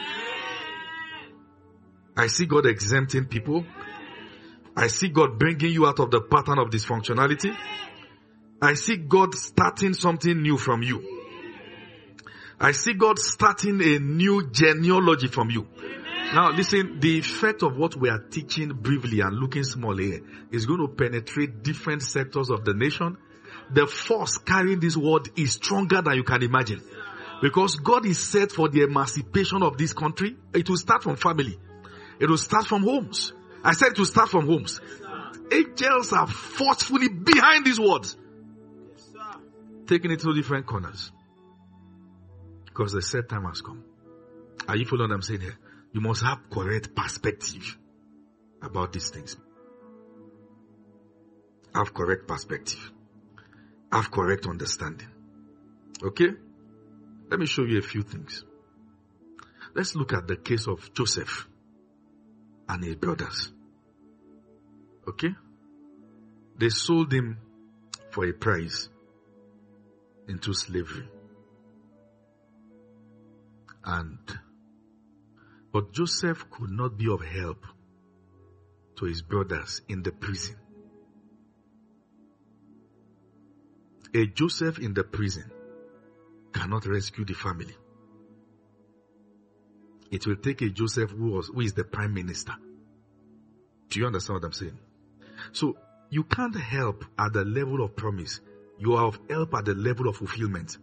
I see God exempting people. I see God bringing you out of the pattern of dysfunctionality. I see God starting something new from you. I see God starting a new genealogy from you. Now listen, the effect of what we are teaching briefly and looking small here is going to penetrate different sectors of the nation. The force carrying this word is stronger than you can imagine. Because God is set for the emancipation of this country. It will start from family. It will start from homes. I said it will start from homes. Angels are forcefully behind these words. Taking it to different corners. Because the set time has come. Are you following what I'm saying here? You must have correct perspective about these things. Have correct perspective. Have correct understanding. Okay? Let me show you a few things. Let's look at the case of Joseph and his brothers. Okay? They sold him for a price into slavery. And but Joseph could not be of help to his brothers in the prison. A Joseph in the prison cannot rescue the family. It will take a Joseph who, was, who is the prime minister. Do you understand what I'm saying? So, you can't help at the level of promise. You are of help at the level of fulfillment.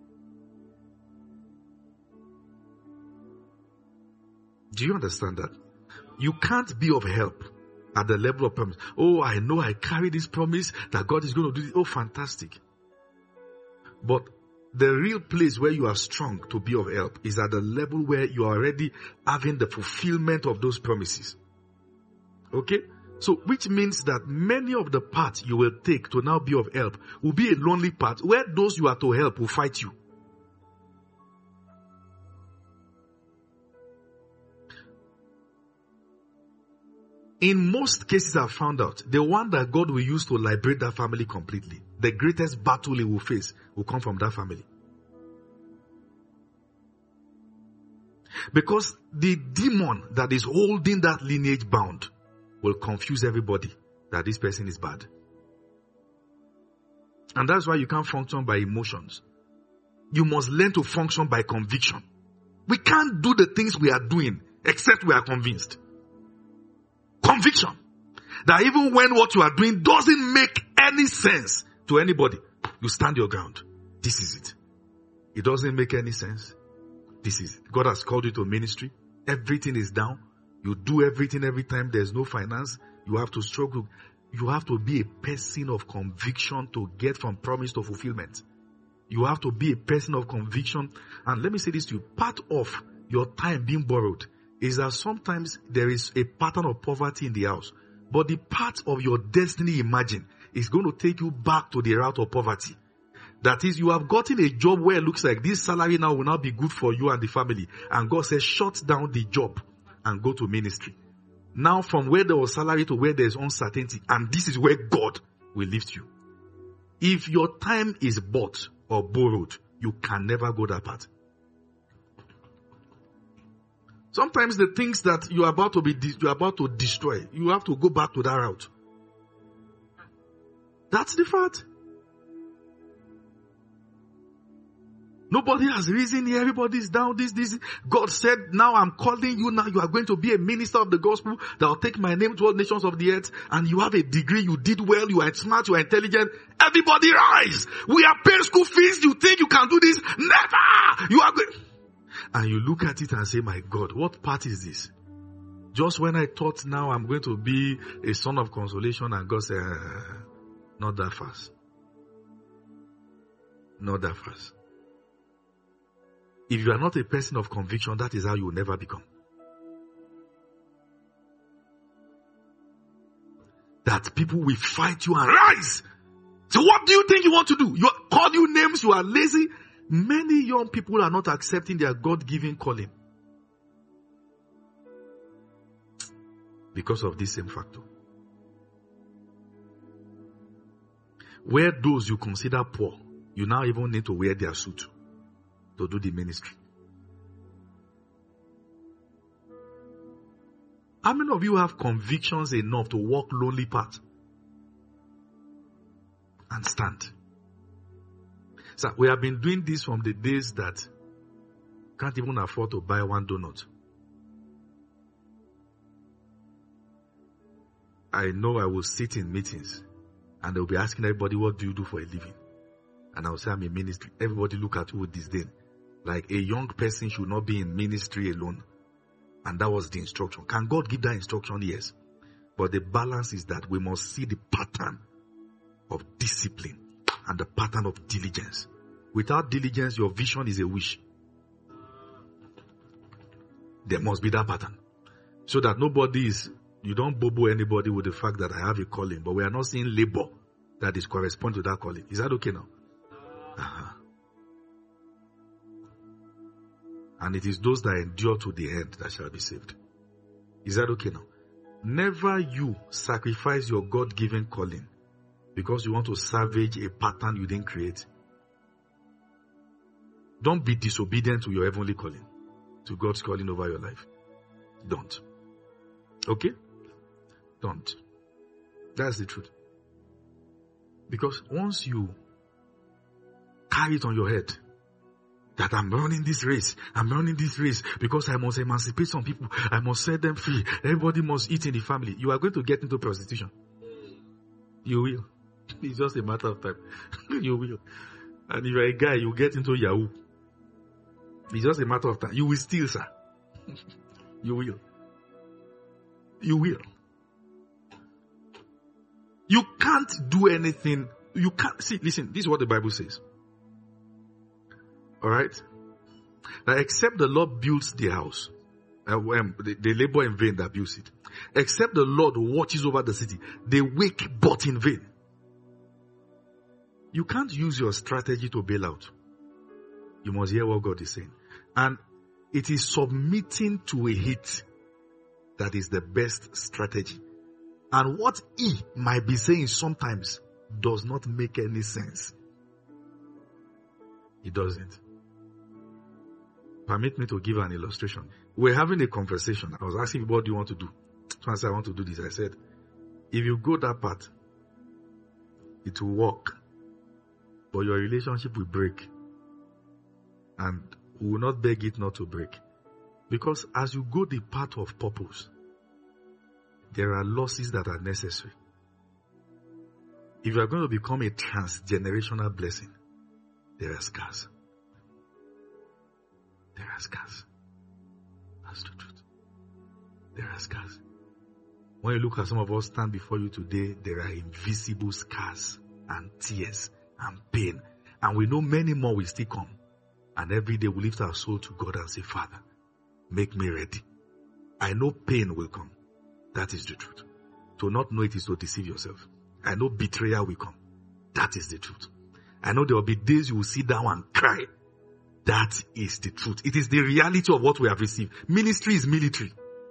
Do you understand that? You can't be of help at the level of promise. Oh, I know I carry this promise that God is going to do this. Oh, fantastic. But the real place where you are strong to be of help is at the level where you are already having the fulfillment of those promises. Okay? So, which means that many of the parts you will take to now be of help will be a lonely part where those you are to help will fight you. In most cases I've found out, the one that God will use to liberate that family completely, the greatest battle he will face will come from that family. Because the demon that is holding that lineage bound will confuse everybody that this person is bad. And that's why you can't function by emotions. You must learn to function by conviction. We can't do the things we are doing except we are convinced. Conviction. That even when what you are doing doesn't make any sense to anybody, you stand your ground. This is it. It doesn't make any sense. This is it. God has called you to ministry. Everything is down. You do everything every time. There's no finance. You have to struggle. You have to be a person of conviction to get from promise to fulfillment. You have to be a person of conviction. And let me say this to you. Part of your time being borrowed is that sometimes there is a pattern of poverty in the house. But the part of your destiny imagined is going to take you back to the route of poverty. That is, you have gotten a job where it looks like this salary now will not be good for you and the family. And God says, shut down the job and go to ministry. Now from where there was salary to where there is uncertainty. And this is where God will lift you. If your time is bought or borrowed, you can never go that path. Sometimes the things that you are about to be, you are about to destroy, you have to go back to that route. That's the fact. Nobody has risen here. Everybody's down. This, this. God said, now I'm calling you. Now you are going to be a minister of the gospel that will take my name to all nations of the earth. And you have a degree. You did well. You are smart. You are intelligent. Everybody rise. We are paying school fees. You think you can do this? Never. You are going. And you look at it and say, my God, what part is this? Just when I thought now I'm going to be a son of consolation, and God said, uh, not that fast. Not that fast. If you are not a person of conviction, that is how you will never become. That people will fight you and rise. So what do you think you want to do? You call you names, you are lazy. Many young people are not accepting their God-given calling because of this same factor. Where those you consider poor, you now even need to wear their suit to do the ministry. How many of you have convictions enough to walk lonely path and stand? So we have been doing this from the days that can't even afford to buy one donut. I know I will sit in meetings and they'll be asking everybody, what do you do for a living? And I'll say, I'm in ministry. Everybody look at you with disdain. Like a young person should not be in ministry alone. And that was the instruction. Can God give that instruction? Yes. But the balance is that we must see the pattern of discipline and the pattern of diligence. Without diligence, your vision is a wish. There must be that pattern. So that nobody is, you don't bobo anybody with the fact that I have a calling, but we are not seeing labor that is correspond to that calling. Is that okay now? Uh-huh. And it is those that endure to the end that shall be saved. Is that okay now? Never you sacrifice your God-given calling because you want to salvage a pattern you didn't create. Don't be disobedient to your heavenly calling, to God's calling over your life. Don't. Okay? Don't. That's the truth. Because once you carry it on your head, that I'm running this race, I'm running this race because I must emancipate some people, I must set them free, everybody must eat in the family, you are going to get into prostitution. You will. It's just a matter of time. You will. And if you're a guy, you get into Yahoo. It's just a matter of time. You will steal, sir. You will. You will. You can't do anything. You can't. See, listen, this is what the Bible says. Alright? That except the Lord builds the house, uh, um, they, they labor in vain that builds it. Except the Lord watches over the city, they wake but in vain. You can't use your strategy to bail out. You must hear what God is saying. And it is submitting to a hit that is the best strategy. And what he might be saying sometimes does not make any sense. It doesn't. Permit me to give an illustration. We're having a conversation. I was asking, what do you want to do? So I said, I want to do this. I said, if you go that path, it will work. But your relationship will break. And we will not beg it not to break. Because as you go the path of purpose, there are losses that are necessary. If you are going to become a transgenerational blessing, there are scars. There are scars. That's the truth. There are scars. When you look at some of us stand before you today, there are invisible scars and tears and pain. And we know many more will still come. And every day we lift our soul to God and say, Father, make me ready. I know pain will come. That is the truth. To not know it is to deceive yourself. I know betrayal will come. That is the truth. I know there will be days you will sit down and cry. That is the truth. It is the reality of what we have received. Ministry is military.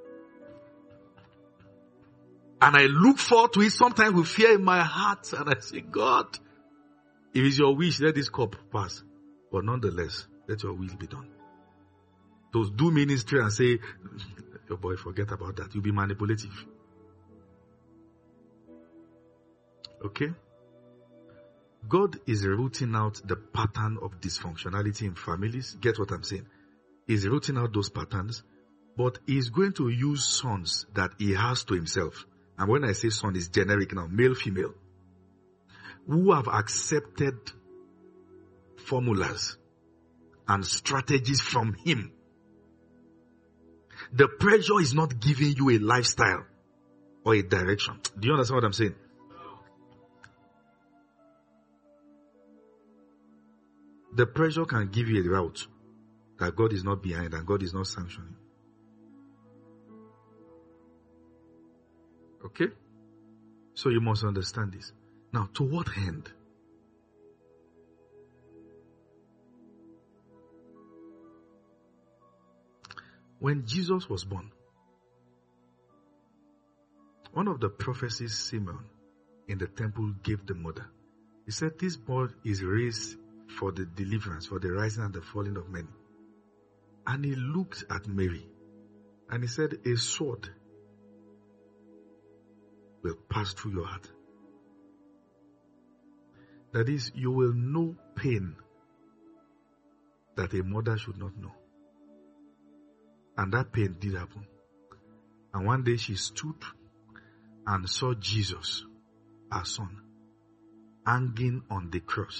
And I look forward to it sometimes with fear in my heart. And I say, God, if it's your wish, let this cup pass. But nonetheless, let your will be done. Those do ministry and say, your boy, forget about that. You'll be manipulative. Okay? God is rooting out the pattern of dysfunctionality in families. Get what I'm saying? He's rooting out those patterns, but he's going to use sons that he has to himself. And when I say son, it's generic now, male, female, who have accepted formulas and strategies from him. The pressure is not giving you a lifestyle or a direction. Do you understand what I'm saying? The pressure can give you a route, that God is not behind and God is not sanctioning. Okay? So you must understand this. Now, to what end? When Jesus was born, one of the prophecies Simeon in the temple gave the mother, he said, this boy is raised for the deliverance, for the rising and the falling of many. And he looked at Mary and he said, a sword will pass through your heart. That is, you will know pain that a mother should not know. And that pain did happen. And one day she stood and saw Jesus, her son, hanging on the cross.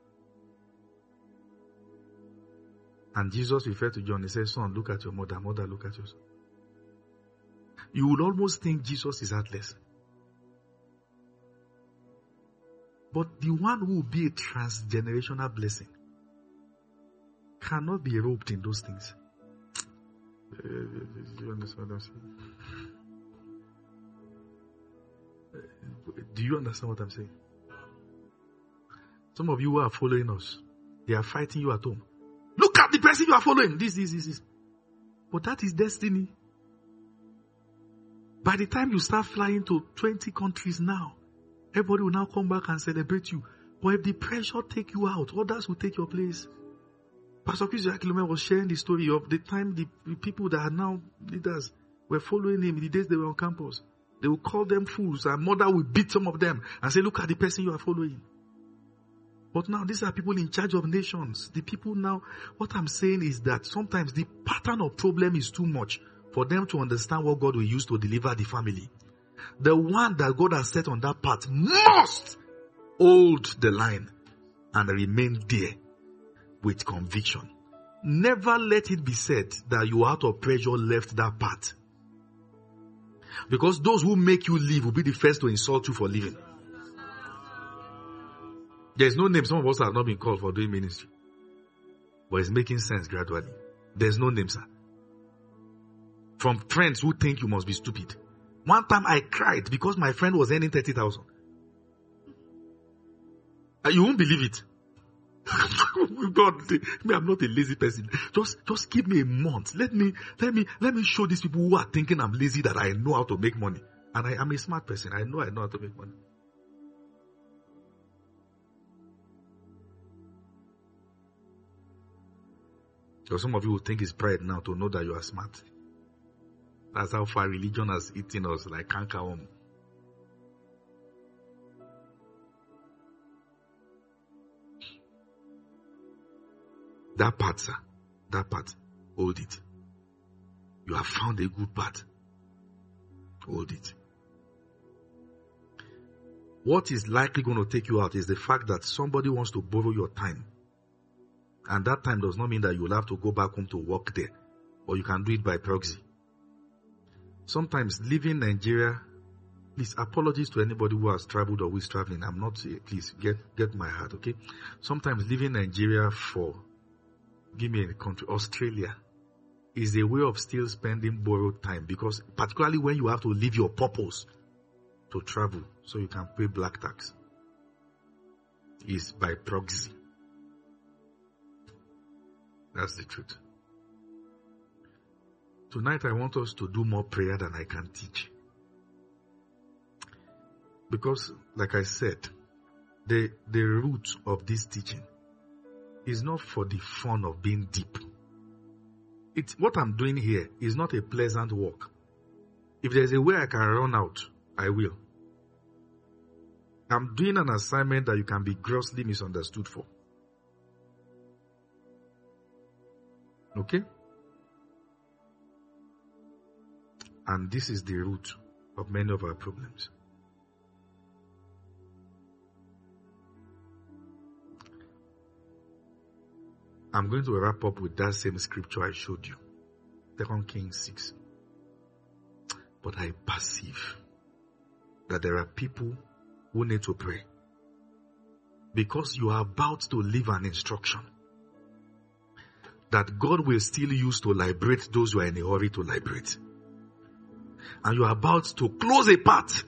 And Jesus referred to John. He said, son, look at your mother. Mother, look at your son. You would almost think Jesus is heartless. But the one who will be a transgenerational blessing cannot be robed in those things. Uh, do you understand what I'm saying? Uh, do you understand what I'm saying? Some of you who are following us, they are fighting you at home. Look at the person you are following. This, this, this, this. But that is destiny. By the time you start flying to twenty countries now, everybody will now come back and celebrate you. But if the pressure take you out, others will take your place. Pastor Chris Yakilome was sharing the story of the time the, the people that are now leaders were following him in the days they were on campus. They will call them fools, and mother will beat some of them and say, look at the person you are following. But now these are people in charge of nations. The people now, what I'm saying is that sometimes the pattern of problem is too much for them to understand what God will use to deliver the family. The one that God has set on that path must hold the line and remain there with conviction. Never let it be said that you out of pressure left that path. Because those who make you leave will be the first to insult you for leaving. There is no name. Some of us have not been called for doing ministry. But it's making sense gradually. There's no name, sir. From friends who think you must be stupid. One time I cried because my friend was earning thirty thousand. You won't believe it. God, me, I'm not a lazy person. Just, just give me a month. Let me, let me, let me show these people who are thinking I'm lazy that I know how to make money. And I am a smart person. I know I know how to make money. So some of you will think it's pride now to know that you are smart. That's how far religion has eaten us like cankerworm. That part, sir, that part, hold it. You have found a good part. Hold it. What is likely going to take you out is the fact that somebody wants to borrow your time. And that time does not mean that you will have to go back home to work there. Or you can do it by proxy. Sometimes leaving Nigeria, please, apologies to anybody who has traveled or who is traveling. I'm not, please, get, get my heart, okay? Sometimes leaving Nigeria for, give me a country, Australia, is a way of still spending borrowed time. Because particularly when you have to leave your purpose to travel so you can pay black tax, is by proxy. That's the truth. Tonight I want us to do more prayer than I can teach. Because, like I said, the, the root of this teaching is not for the fun of being deep. It's, what I'm doing here is not a pleasant walk. If there's a way I can run out, I will. I'm doing an assignment that you can be grossly misunderstood for. Okay? And this is the root of many of our problems. I'm going to wrap up with that same scripture I showed you. Second Kings six. But I perceive that there are people who need to pray. Because you are about to leave an instruction. that God will still use to liberate those who are in a hurry to liberate. And you are about to close a path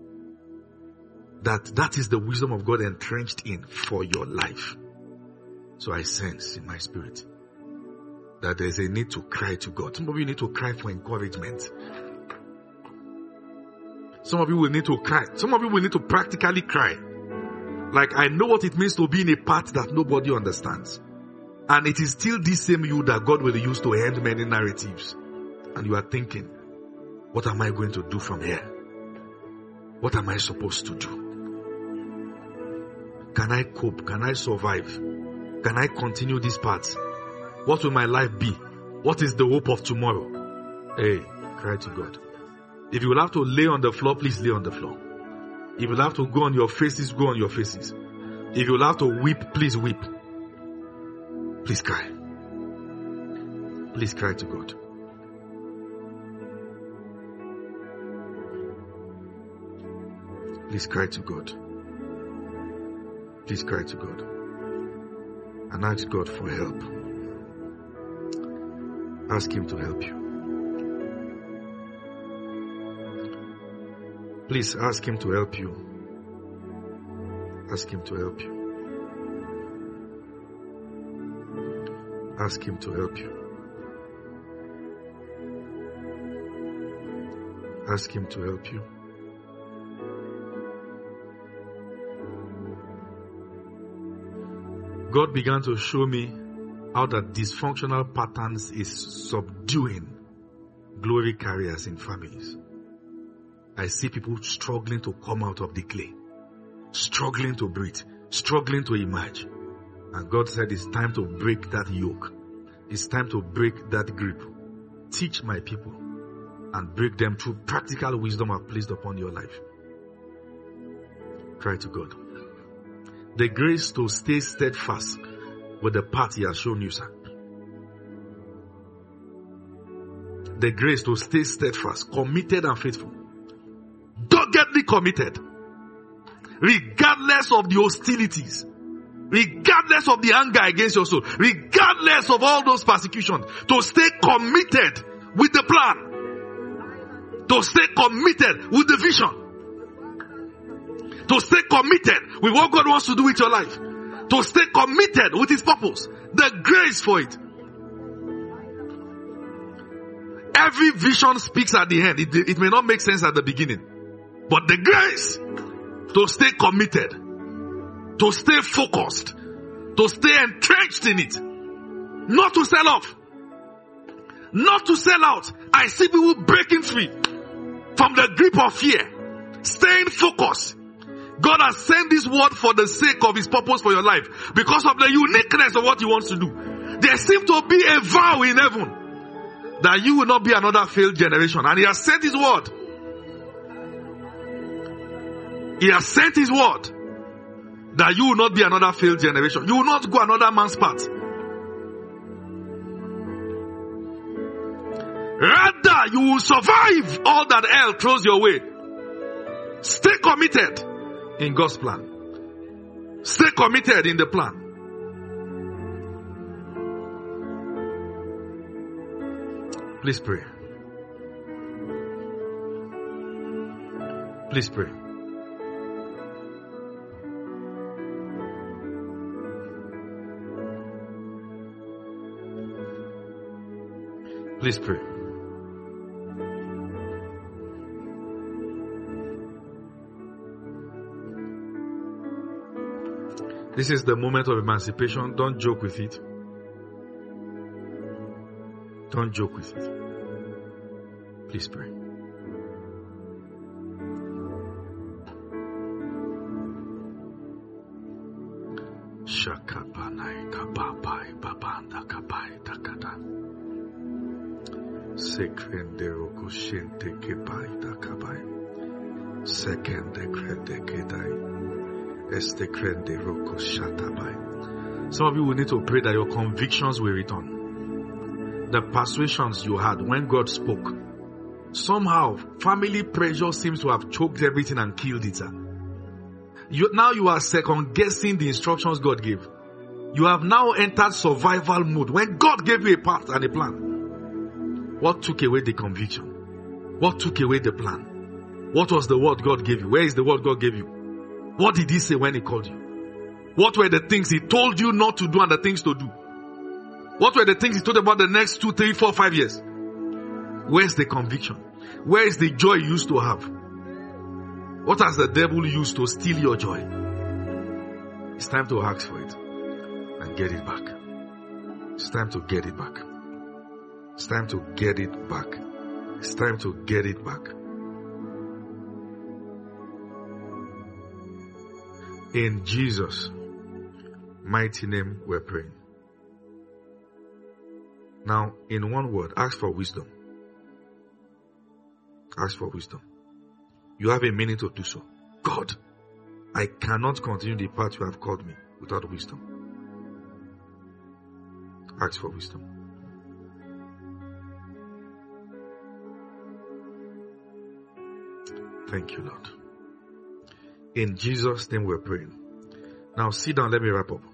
that that is the wisdom of God entrenched in for your life. So I sense in my spirit that there is a need to cry to God. Some of you need to cry for encouragement. Some of you will need to cry. Some of you will need to practically cry. Like, I know what it means to be in a path that nobody understands. And it is still this same you that God will use to end many narratives. And you are thinking, what am I going to do from here? What am I supposed to do? Can I cope? Can I survive? Can I continue this path? What will my life be? What is the hope of tomorrow? Hey, cry to God. If you will have to lay on the floor, please lay on the floor. If you will have to go on your faces, go on your faces. If you will have to weep, please weep. Please cry. Please cry to God. Please cry to God. Please cry to God. And ask God for help. Ask Him to help you. Please ask Him to help you. Ask Him to help you. Ask Him to help you. Ask Him to help you. God began to show me how that dysfunctional patterns is subduing glory carriers in families. I see people struggling to come out of the clay, struggling to breathe, struggling to emerge. And God said it's time to break that yoke. It's time to break that grip. Teach my people and break them through practical wisdom I've placed upon your life. Cry to God. The grace to stay steadfast with the path He has shown you, sir. The grace to stay steadfast, committed and faithful. Doggedly committed. Regardless of the hostilities. Regardless of the anger against your soul. Regardless of all those persecutions. To stay committed with the plan. To stay committed with the vision. To stay committed with what God wants to do with your life. To stay committed with His purpose. The grace for it. Every vision speaks at the end. It, it may not make sense at the beginning. But the grace to stay committed. To stay focused. To stay entrenched in it. Not to sell off. Not to sell out. I see people breaking free from the grip of fear. Staying focused. God has sent this word for the sake of His purpose for your life. Because of the uniqueness of what He wants to do. There seems to be a vow in heaven that you will not be another failed generation. And He has sent His word. He has sent His word that you will not be another failed generation. You will not go another man's path. Rather, you will survive all that hell throws your way. Stay committed in God's plan. Stay committed in the plan. Please pray. Please pray. Please pray. This is the moment of emancipation. Don't joke with it. Don't joke with it. Please pray. Shakapanai kapapai babanda kapai takata. Sekrendero kushente kepai takapai. Sekende krende kedai. Este krendero kushatabai. Some of you will need to pray that your convictions will return. The persuasions you had when God spoke. Somehow, family pressure seems to have choked everything and killed it. You, now you are second guessing the instructions God gave. You have now entered survival mode when God gave you a path and a plan. What took away the conviction? What took away the plan? What was the word God gave you? Where is the word God gave you? What did he say when he called you? What were the things he told you not to do and the things to do? What were the things he told you about the next two, three, four, five years? Where's the conviction? Where is the joy you used to have? What has the devil used to steal your joy? It's time to ask for it and get it back. It's time to get it back. It's time to get it back. It's time to get it back. In Jesus' mighty name we're praying. Now, in one word, ask for wisdom. Ask for wisdom. You have a minute to do so. God, I cannot continue the path you have called me without wisdom. Ask for wisdom. Thank you, Lord. In Jesus' name we're praying. Now sit down, let me wrap up.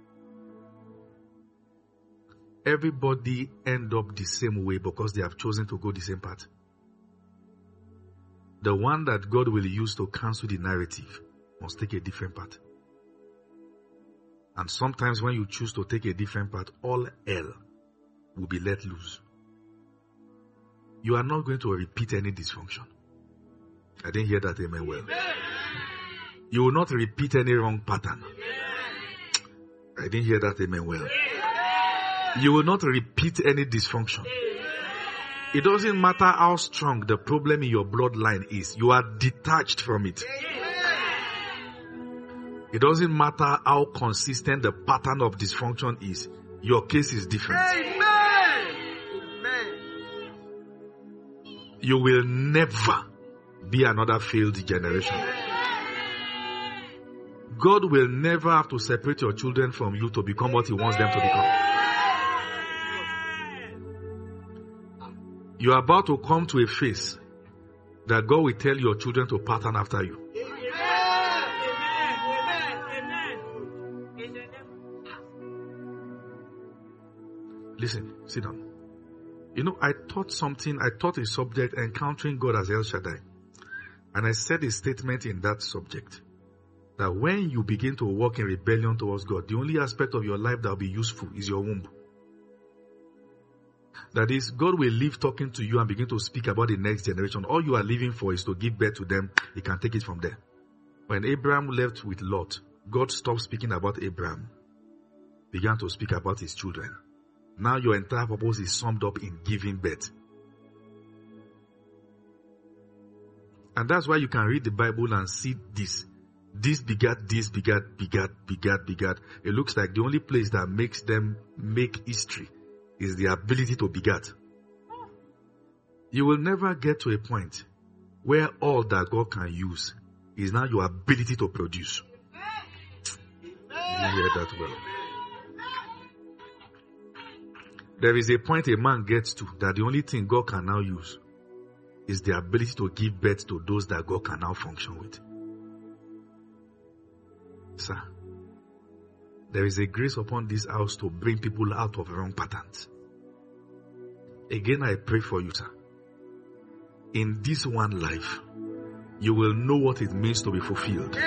Everybody end up the same way because they have chosen to go the same path. The one that God will use to cancel the narrative must take a different path. And sometimes when you choose to take a different path, all hell will be let loose. You are not going to repeat any dysfunction. I didn't hear that amen well. You will not repeat any wrong pattern. I didn't hear that amen well. You will not repeat any dysfunction. It doesn't matter how strong the problem in your bloodline is. You are detached from it. It doesn't matter how consistent the pattern of dysfunction is. Your case is different. You will never be another failed generation. God will never have to separate your children from you to become what he wants them to become. You are about to come to a phase that God will tell your children to pattern after you. Listen, sit down. You know, I taught something, I taught a subject, encountering God as El Shaddai. And I said a statement in that subject. That when you begin to walk in rebellion towards God, the only aspect of your life that will be useful is your womb. That is, God will leave talking to you and begin to speak about the next generation. All you are living for is to give birth to them. He can take it from there. When Abraham left with Lot, God stopped speaking about Abraham. Began to speak about his children. Now your entire purpose is summed up in giving birth. And that's why you can read the Bible and see this. This begat, this begat, begat, begat, begat. It looks like the only place that makes them make history is the ability to begat. You will never get to a point where all that God can use is now your ability to produce. You hear that well. There is a point a man gets to that the only thing God can now use is the ability to give birth to those that God can now function with. Sir, there is a grace upon this house to bring people out of wrong patterns. Again, I pray for you, sir. In this one life, you will know what it means to be fulfilled.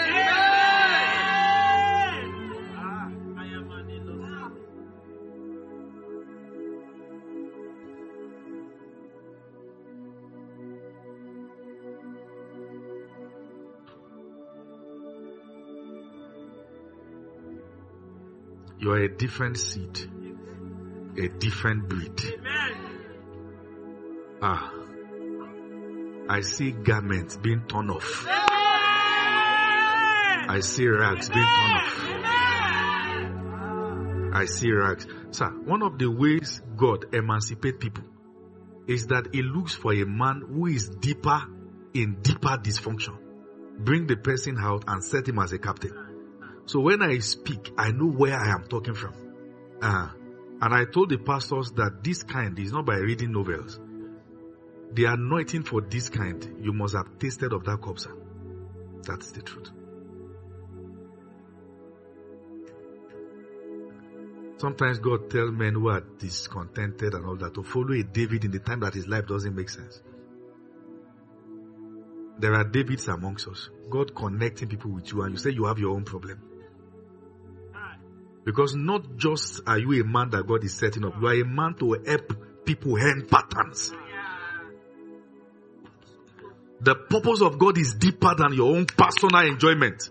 You are a different seed, a different breed. Ah, I see garments being torn off. I see rags being torn off. I see rags. Sir, one of the ways God emancipates people is that he looks for a man who is deeper in deeper dysfunction. Bring the person out and set him as a captain. So when I speak, I know where I am talking from. Uh, and I told the pastors that this kind is not by reading novels. The anointing for this kind, you must have tasted of that cup, sir. That's the truth. Sometimes God tells men who are discontented and all that to follow a David in the time that his life doesn't make sense. There are Davids amongst us. God connecting people with you and you say you have your own problem. Because not just are you a man that God is setting up, you are a man to help people end patterns. The purpose of God is deeper than your own personal enjoyment.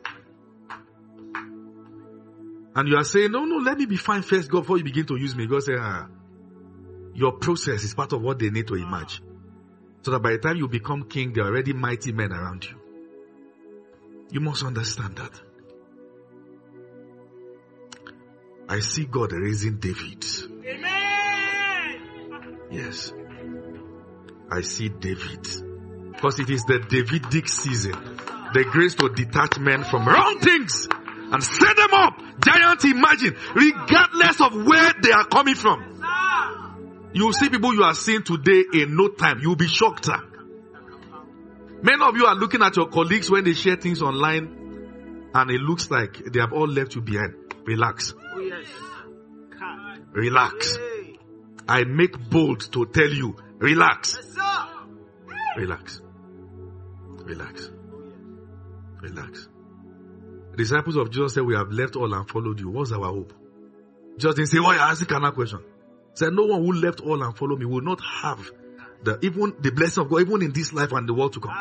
And you are saying, no, no, let me be fine first, God, before you begin to use me. God says, ah, your process is part of what they need to emerge. So that by the time you become king, there are already mighty men around you. You must understand that. I see God raising David. Amen. Yes. I see David. Because it is the Davidic season. The grace to detach men from wrong things and set them up. Giant imagine, regardless of where they are coming from. You will see people you are seeing today in no time. You will be shocked. Many of you are looking at your colleagues when they share things online and it looks like they have all left you behind. Relax. Relax. I make bold to tell you, relax. Relax. Relax. Relax. The disciples of Jesus said, we have left all and followed you. What's our hope? Jesus didn't say, why are you asking another question? Said, no one who left all and followed me will not have the even the blessing of God, even in this life and the world to come.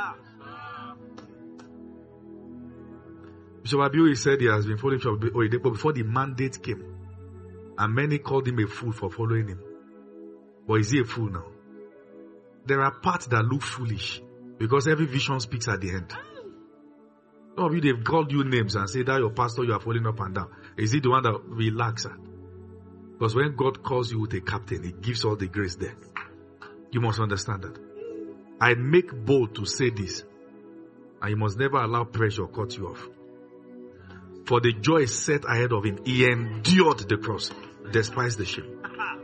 Bishop Abiyu said he has been following Bishop Oyedepo before the mandate came. And many called him a fool for following him. But is he a fool now? There are parts that look foolish because every vision speaks at the end. Some of you, they've called you names and say that your pastor, you are falling up and down. Is he the one that relaxes? Because when God calls you with a captain, He gives all the grace there. You must understand that. I make bold to say this. And you must never allow pressure cut you off. For the joy set ahead of Him, He endured the cross, despised the shame.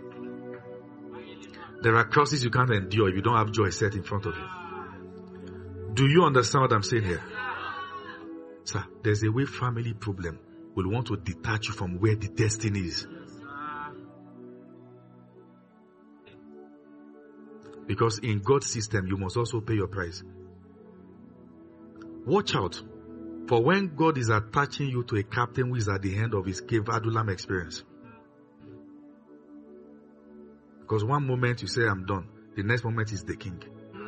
There are crosses you can't endure if you don't have joy set in front of you. Do you understand what I'm saying here? Sir, there's a way family problem will want to detach you from where the destiny is. Because in God's system, you must also pay your price. Watch out for when God is attaching you to a captain who is at the end of his cave Adullam experience. Because one moment you say, I'm done. The next moment is the king.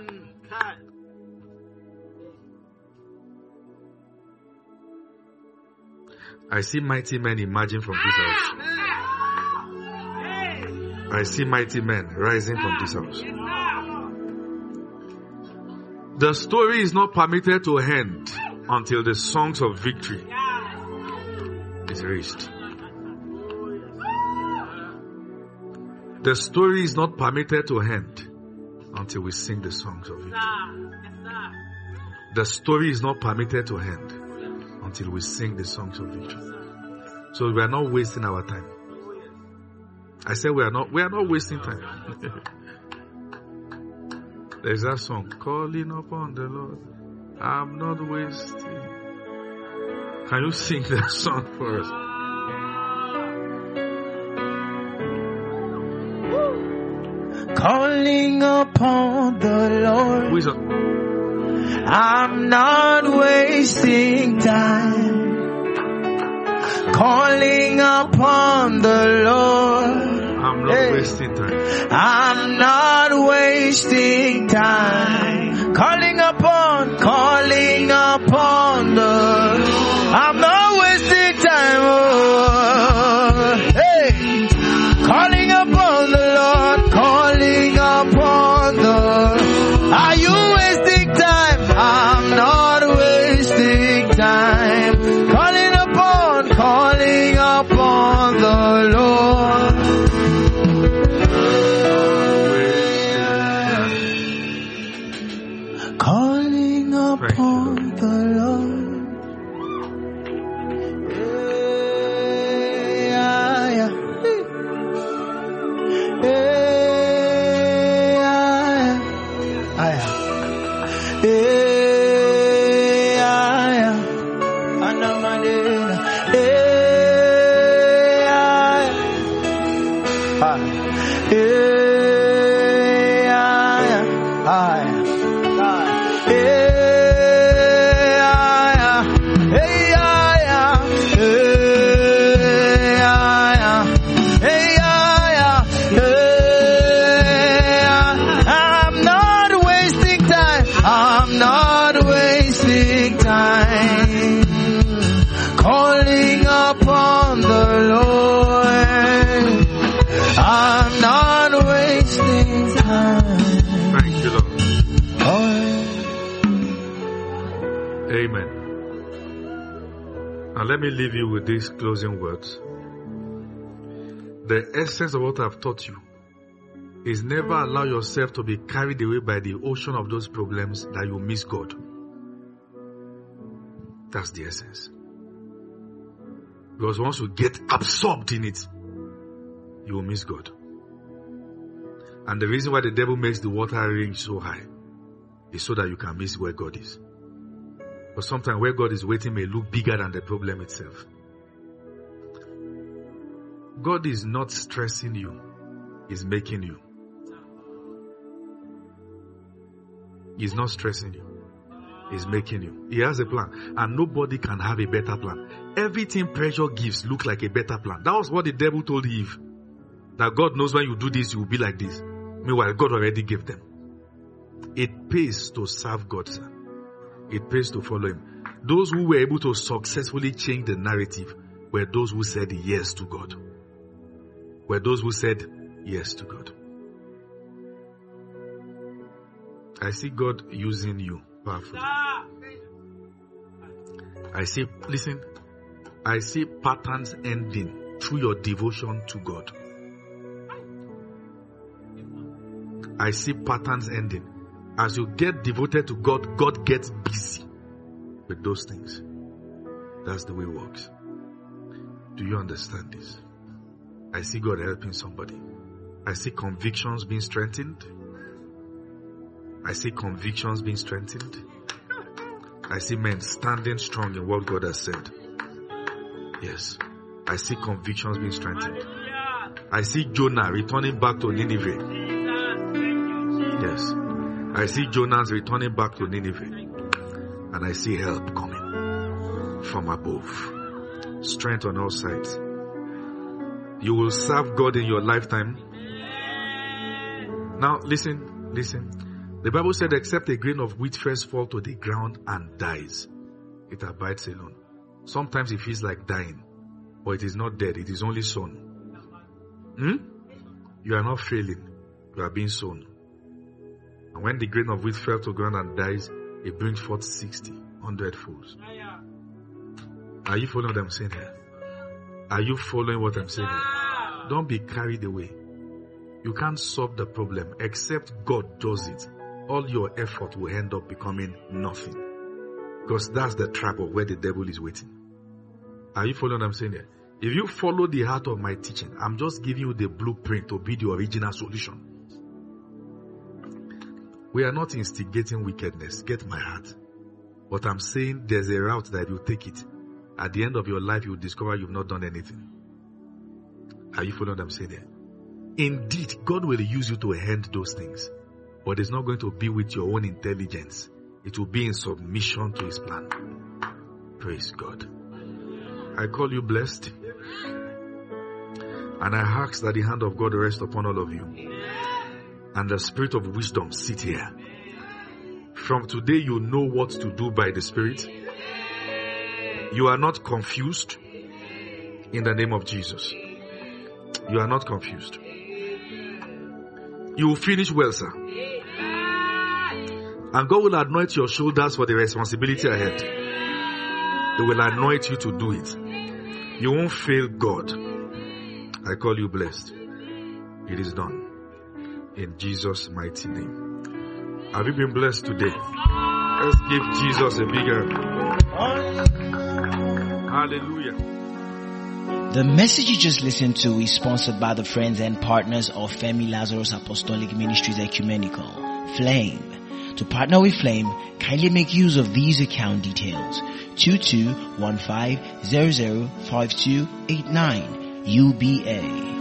I see mighty men emerging from this house. I see mighty men rising from this house. The story is not permitted to end until the songs of victory is raised. The story is not permitted to end until we sing the songs of victory. The story is not permitted to end until we sing the songs of victory. So we are not wasting our time. I said we are not, we are not wasting time. There's that song, calling upon the Lord. I'm not wasting. Can you sing that song for us? Calling upon the Lord. Who is that? I'm not wasting time. Calling upon the Lord. I'm not hey. wasting time. I'm not wasting time. Calling upon, calling upon the. I'm not wasting time. Oh, hey, calling upon the Lord, calling upon the. Are you wasting time? I'm not wasting time. Calling upon, calling upon the Lord. Calling upon the Lord. Yeah, yeah. Yeah, yeah. Yeah, yeah. Anamadena. Yeah, Amen. And let me leave you with these closing words. The essence of what I've taught you is never allow yourself to be carried away by the ocean of those problems that you miss God. That's the essence. Because once you get absorbed in it, you will miss God. And the reason why the devil makes the water range so high is so that you can miss where God is. But sometimes where God is waiting may look bigger than the problem itself. God is not stressing you, He's making you. He's not stressing you, He's making you. He has a plan, and nobody can have a better plan. Everything pressure gives looks like a better plan. That was what the devil told Eve. That God knows when you do this, you will be like this. Meanwhile, God already gave them. It pays to serve God, sir. It pays to follow Him. Those who were able to successfully change the narrative were those who said yes to God. Were those who said yes to God. I see God using you powerfully. I see, listen, I see patterns ending through your devotion to God. I see patterns ending. As you get devoted to God, God gets busy with those things. That's the way it works. Do you understand this? I see God helping somebody. I see convictions being strengthened. I see convictions being strengthened. I see men standing strong in what God has said. Yes. I see convictions being strengthened. I see Jonah returning back to Nineveh. Yes. I see Jonah's returning back to Nineveh. And I see help coming from above. Strength on all sides. You will serve God in your lifetime. Now listen, listen. The Bible said, except a grain of wheat first fall to the ground and dies, it abides alone. Sometimes it feels like dying, but it is not dead. It is only sown. Hmm? You are not failing. You are being sown. And when the grain of wheat fell to ground and dies, it brings forth sixty, one hundred folds. Are you following what I'm saying here? Are you following what I'm saying here? Don't be carried away. You can't solve the problem except God does it. All your effort will end up becoming nothing. Because that's the trap of where the devil is waiting. Are you following what I'm saying here? If you follow the heart of my teaching, I'm just giving you the blueprint to be the original solution. We are not instigating wickedness. Get my heart. But I'm saying there's a route that you take it. At the end of your life, you'll discover you've not done anything. Are you following what I'm saying here? Indeed, God will use you to end those things. But it's not going to be with your own intelligence. It will be in submission to His plan. Praise God. I call you blessed. And I ask that the hand of God rest upon all of you. And the spirit of wisdom sit here. From today, you know what to do by the Spirit. You are not confused. In the name of Jesus. You are not confused. You will finish well, sir. And God will anoint your shoulders for the responsibility ahead. He will anoint you to do it. You won't fail God. I call you blessed. It is done. In Jesus' mighty name. Have you been blessed today? Let's give Jesus a bigger. Hallelujah. The message you just listened to is sponsored by the friends and partners of Femi Lazarus Apostolic Ministries Ecumenical, Flame. To partner with Flame, kindly make use of these account details. two two one five zero zero five two eight nine U B A.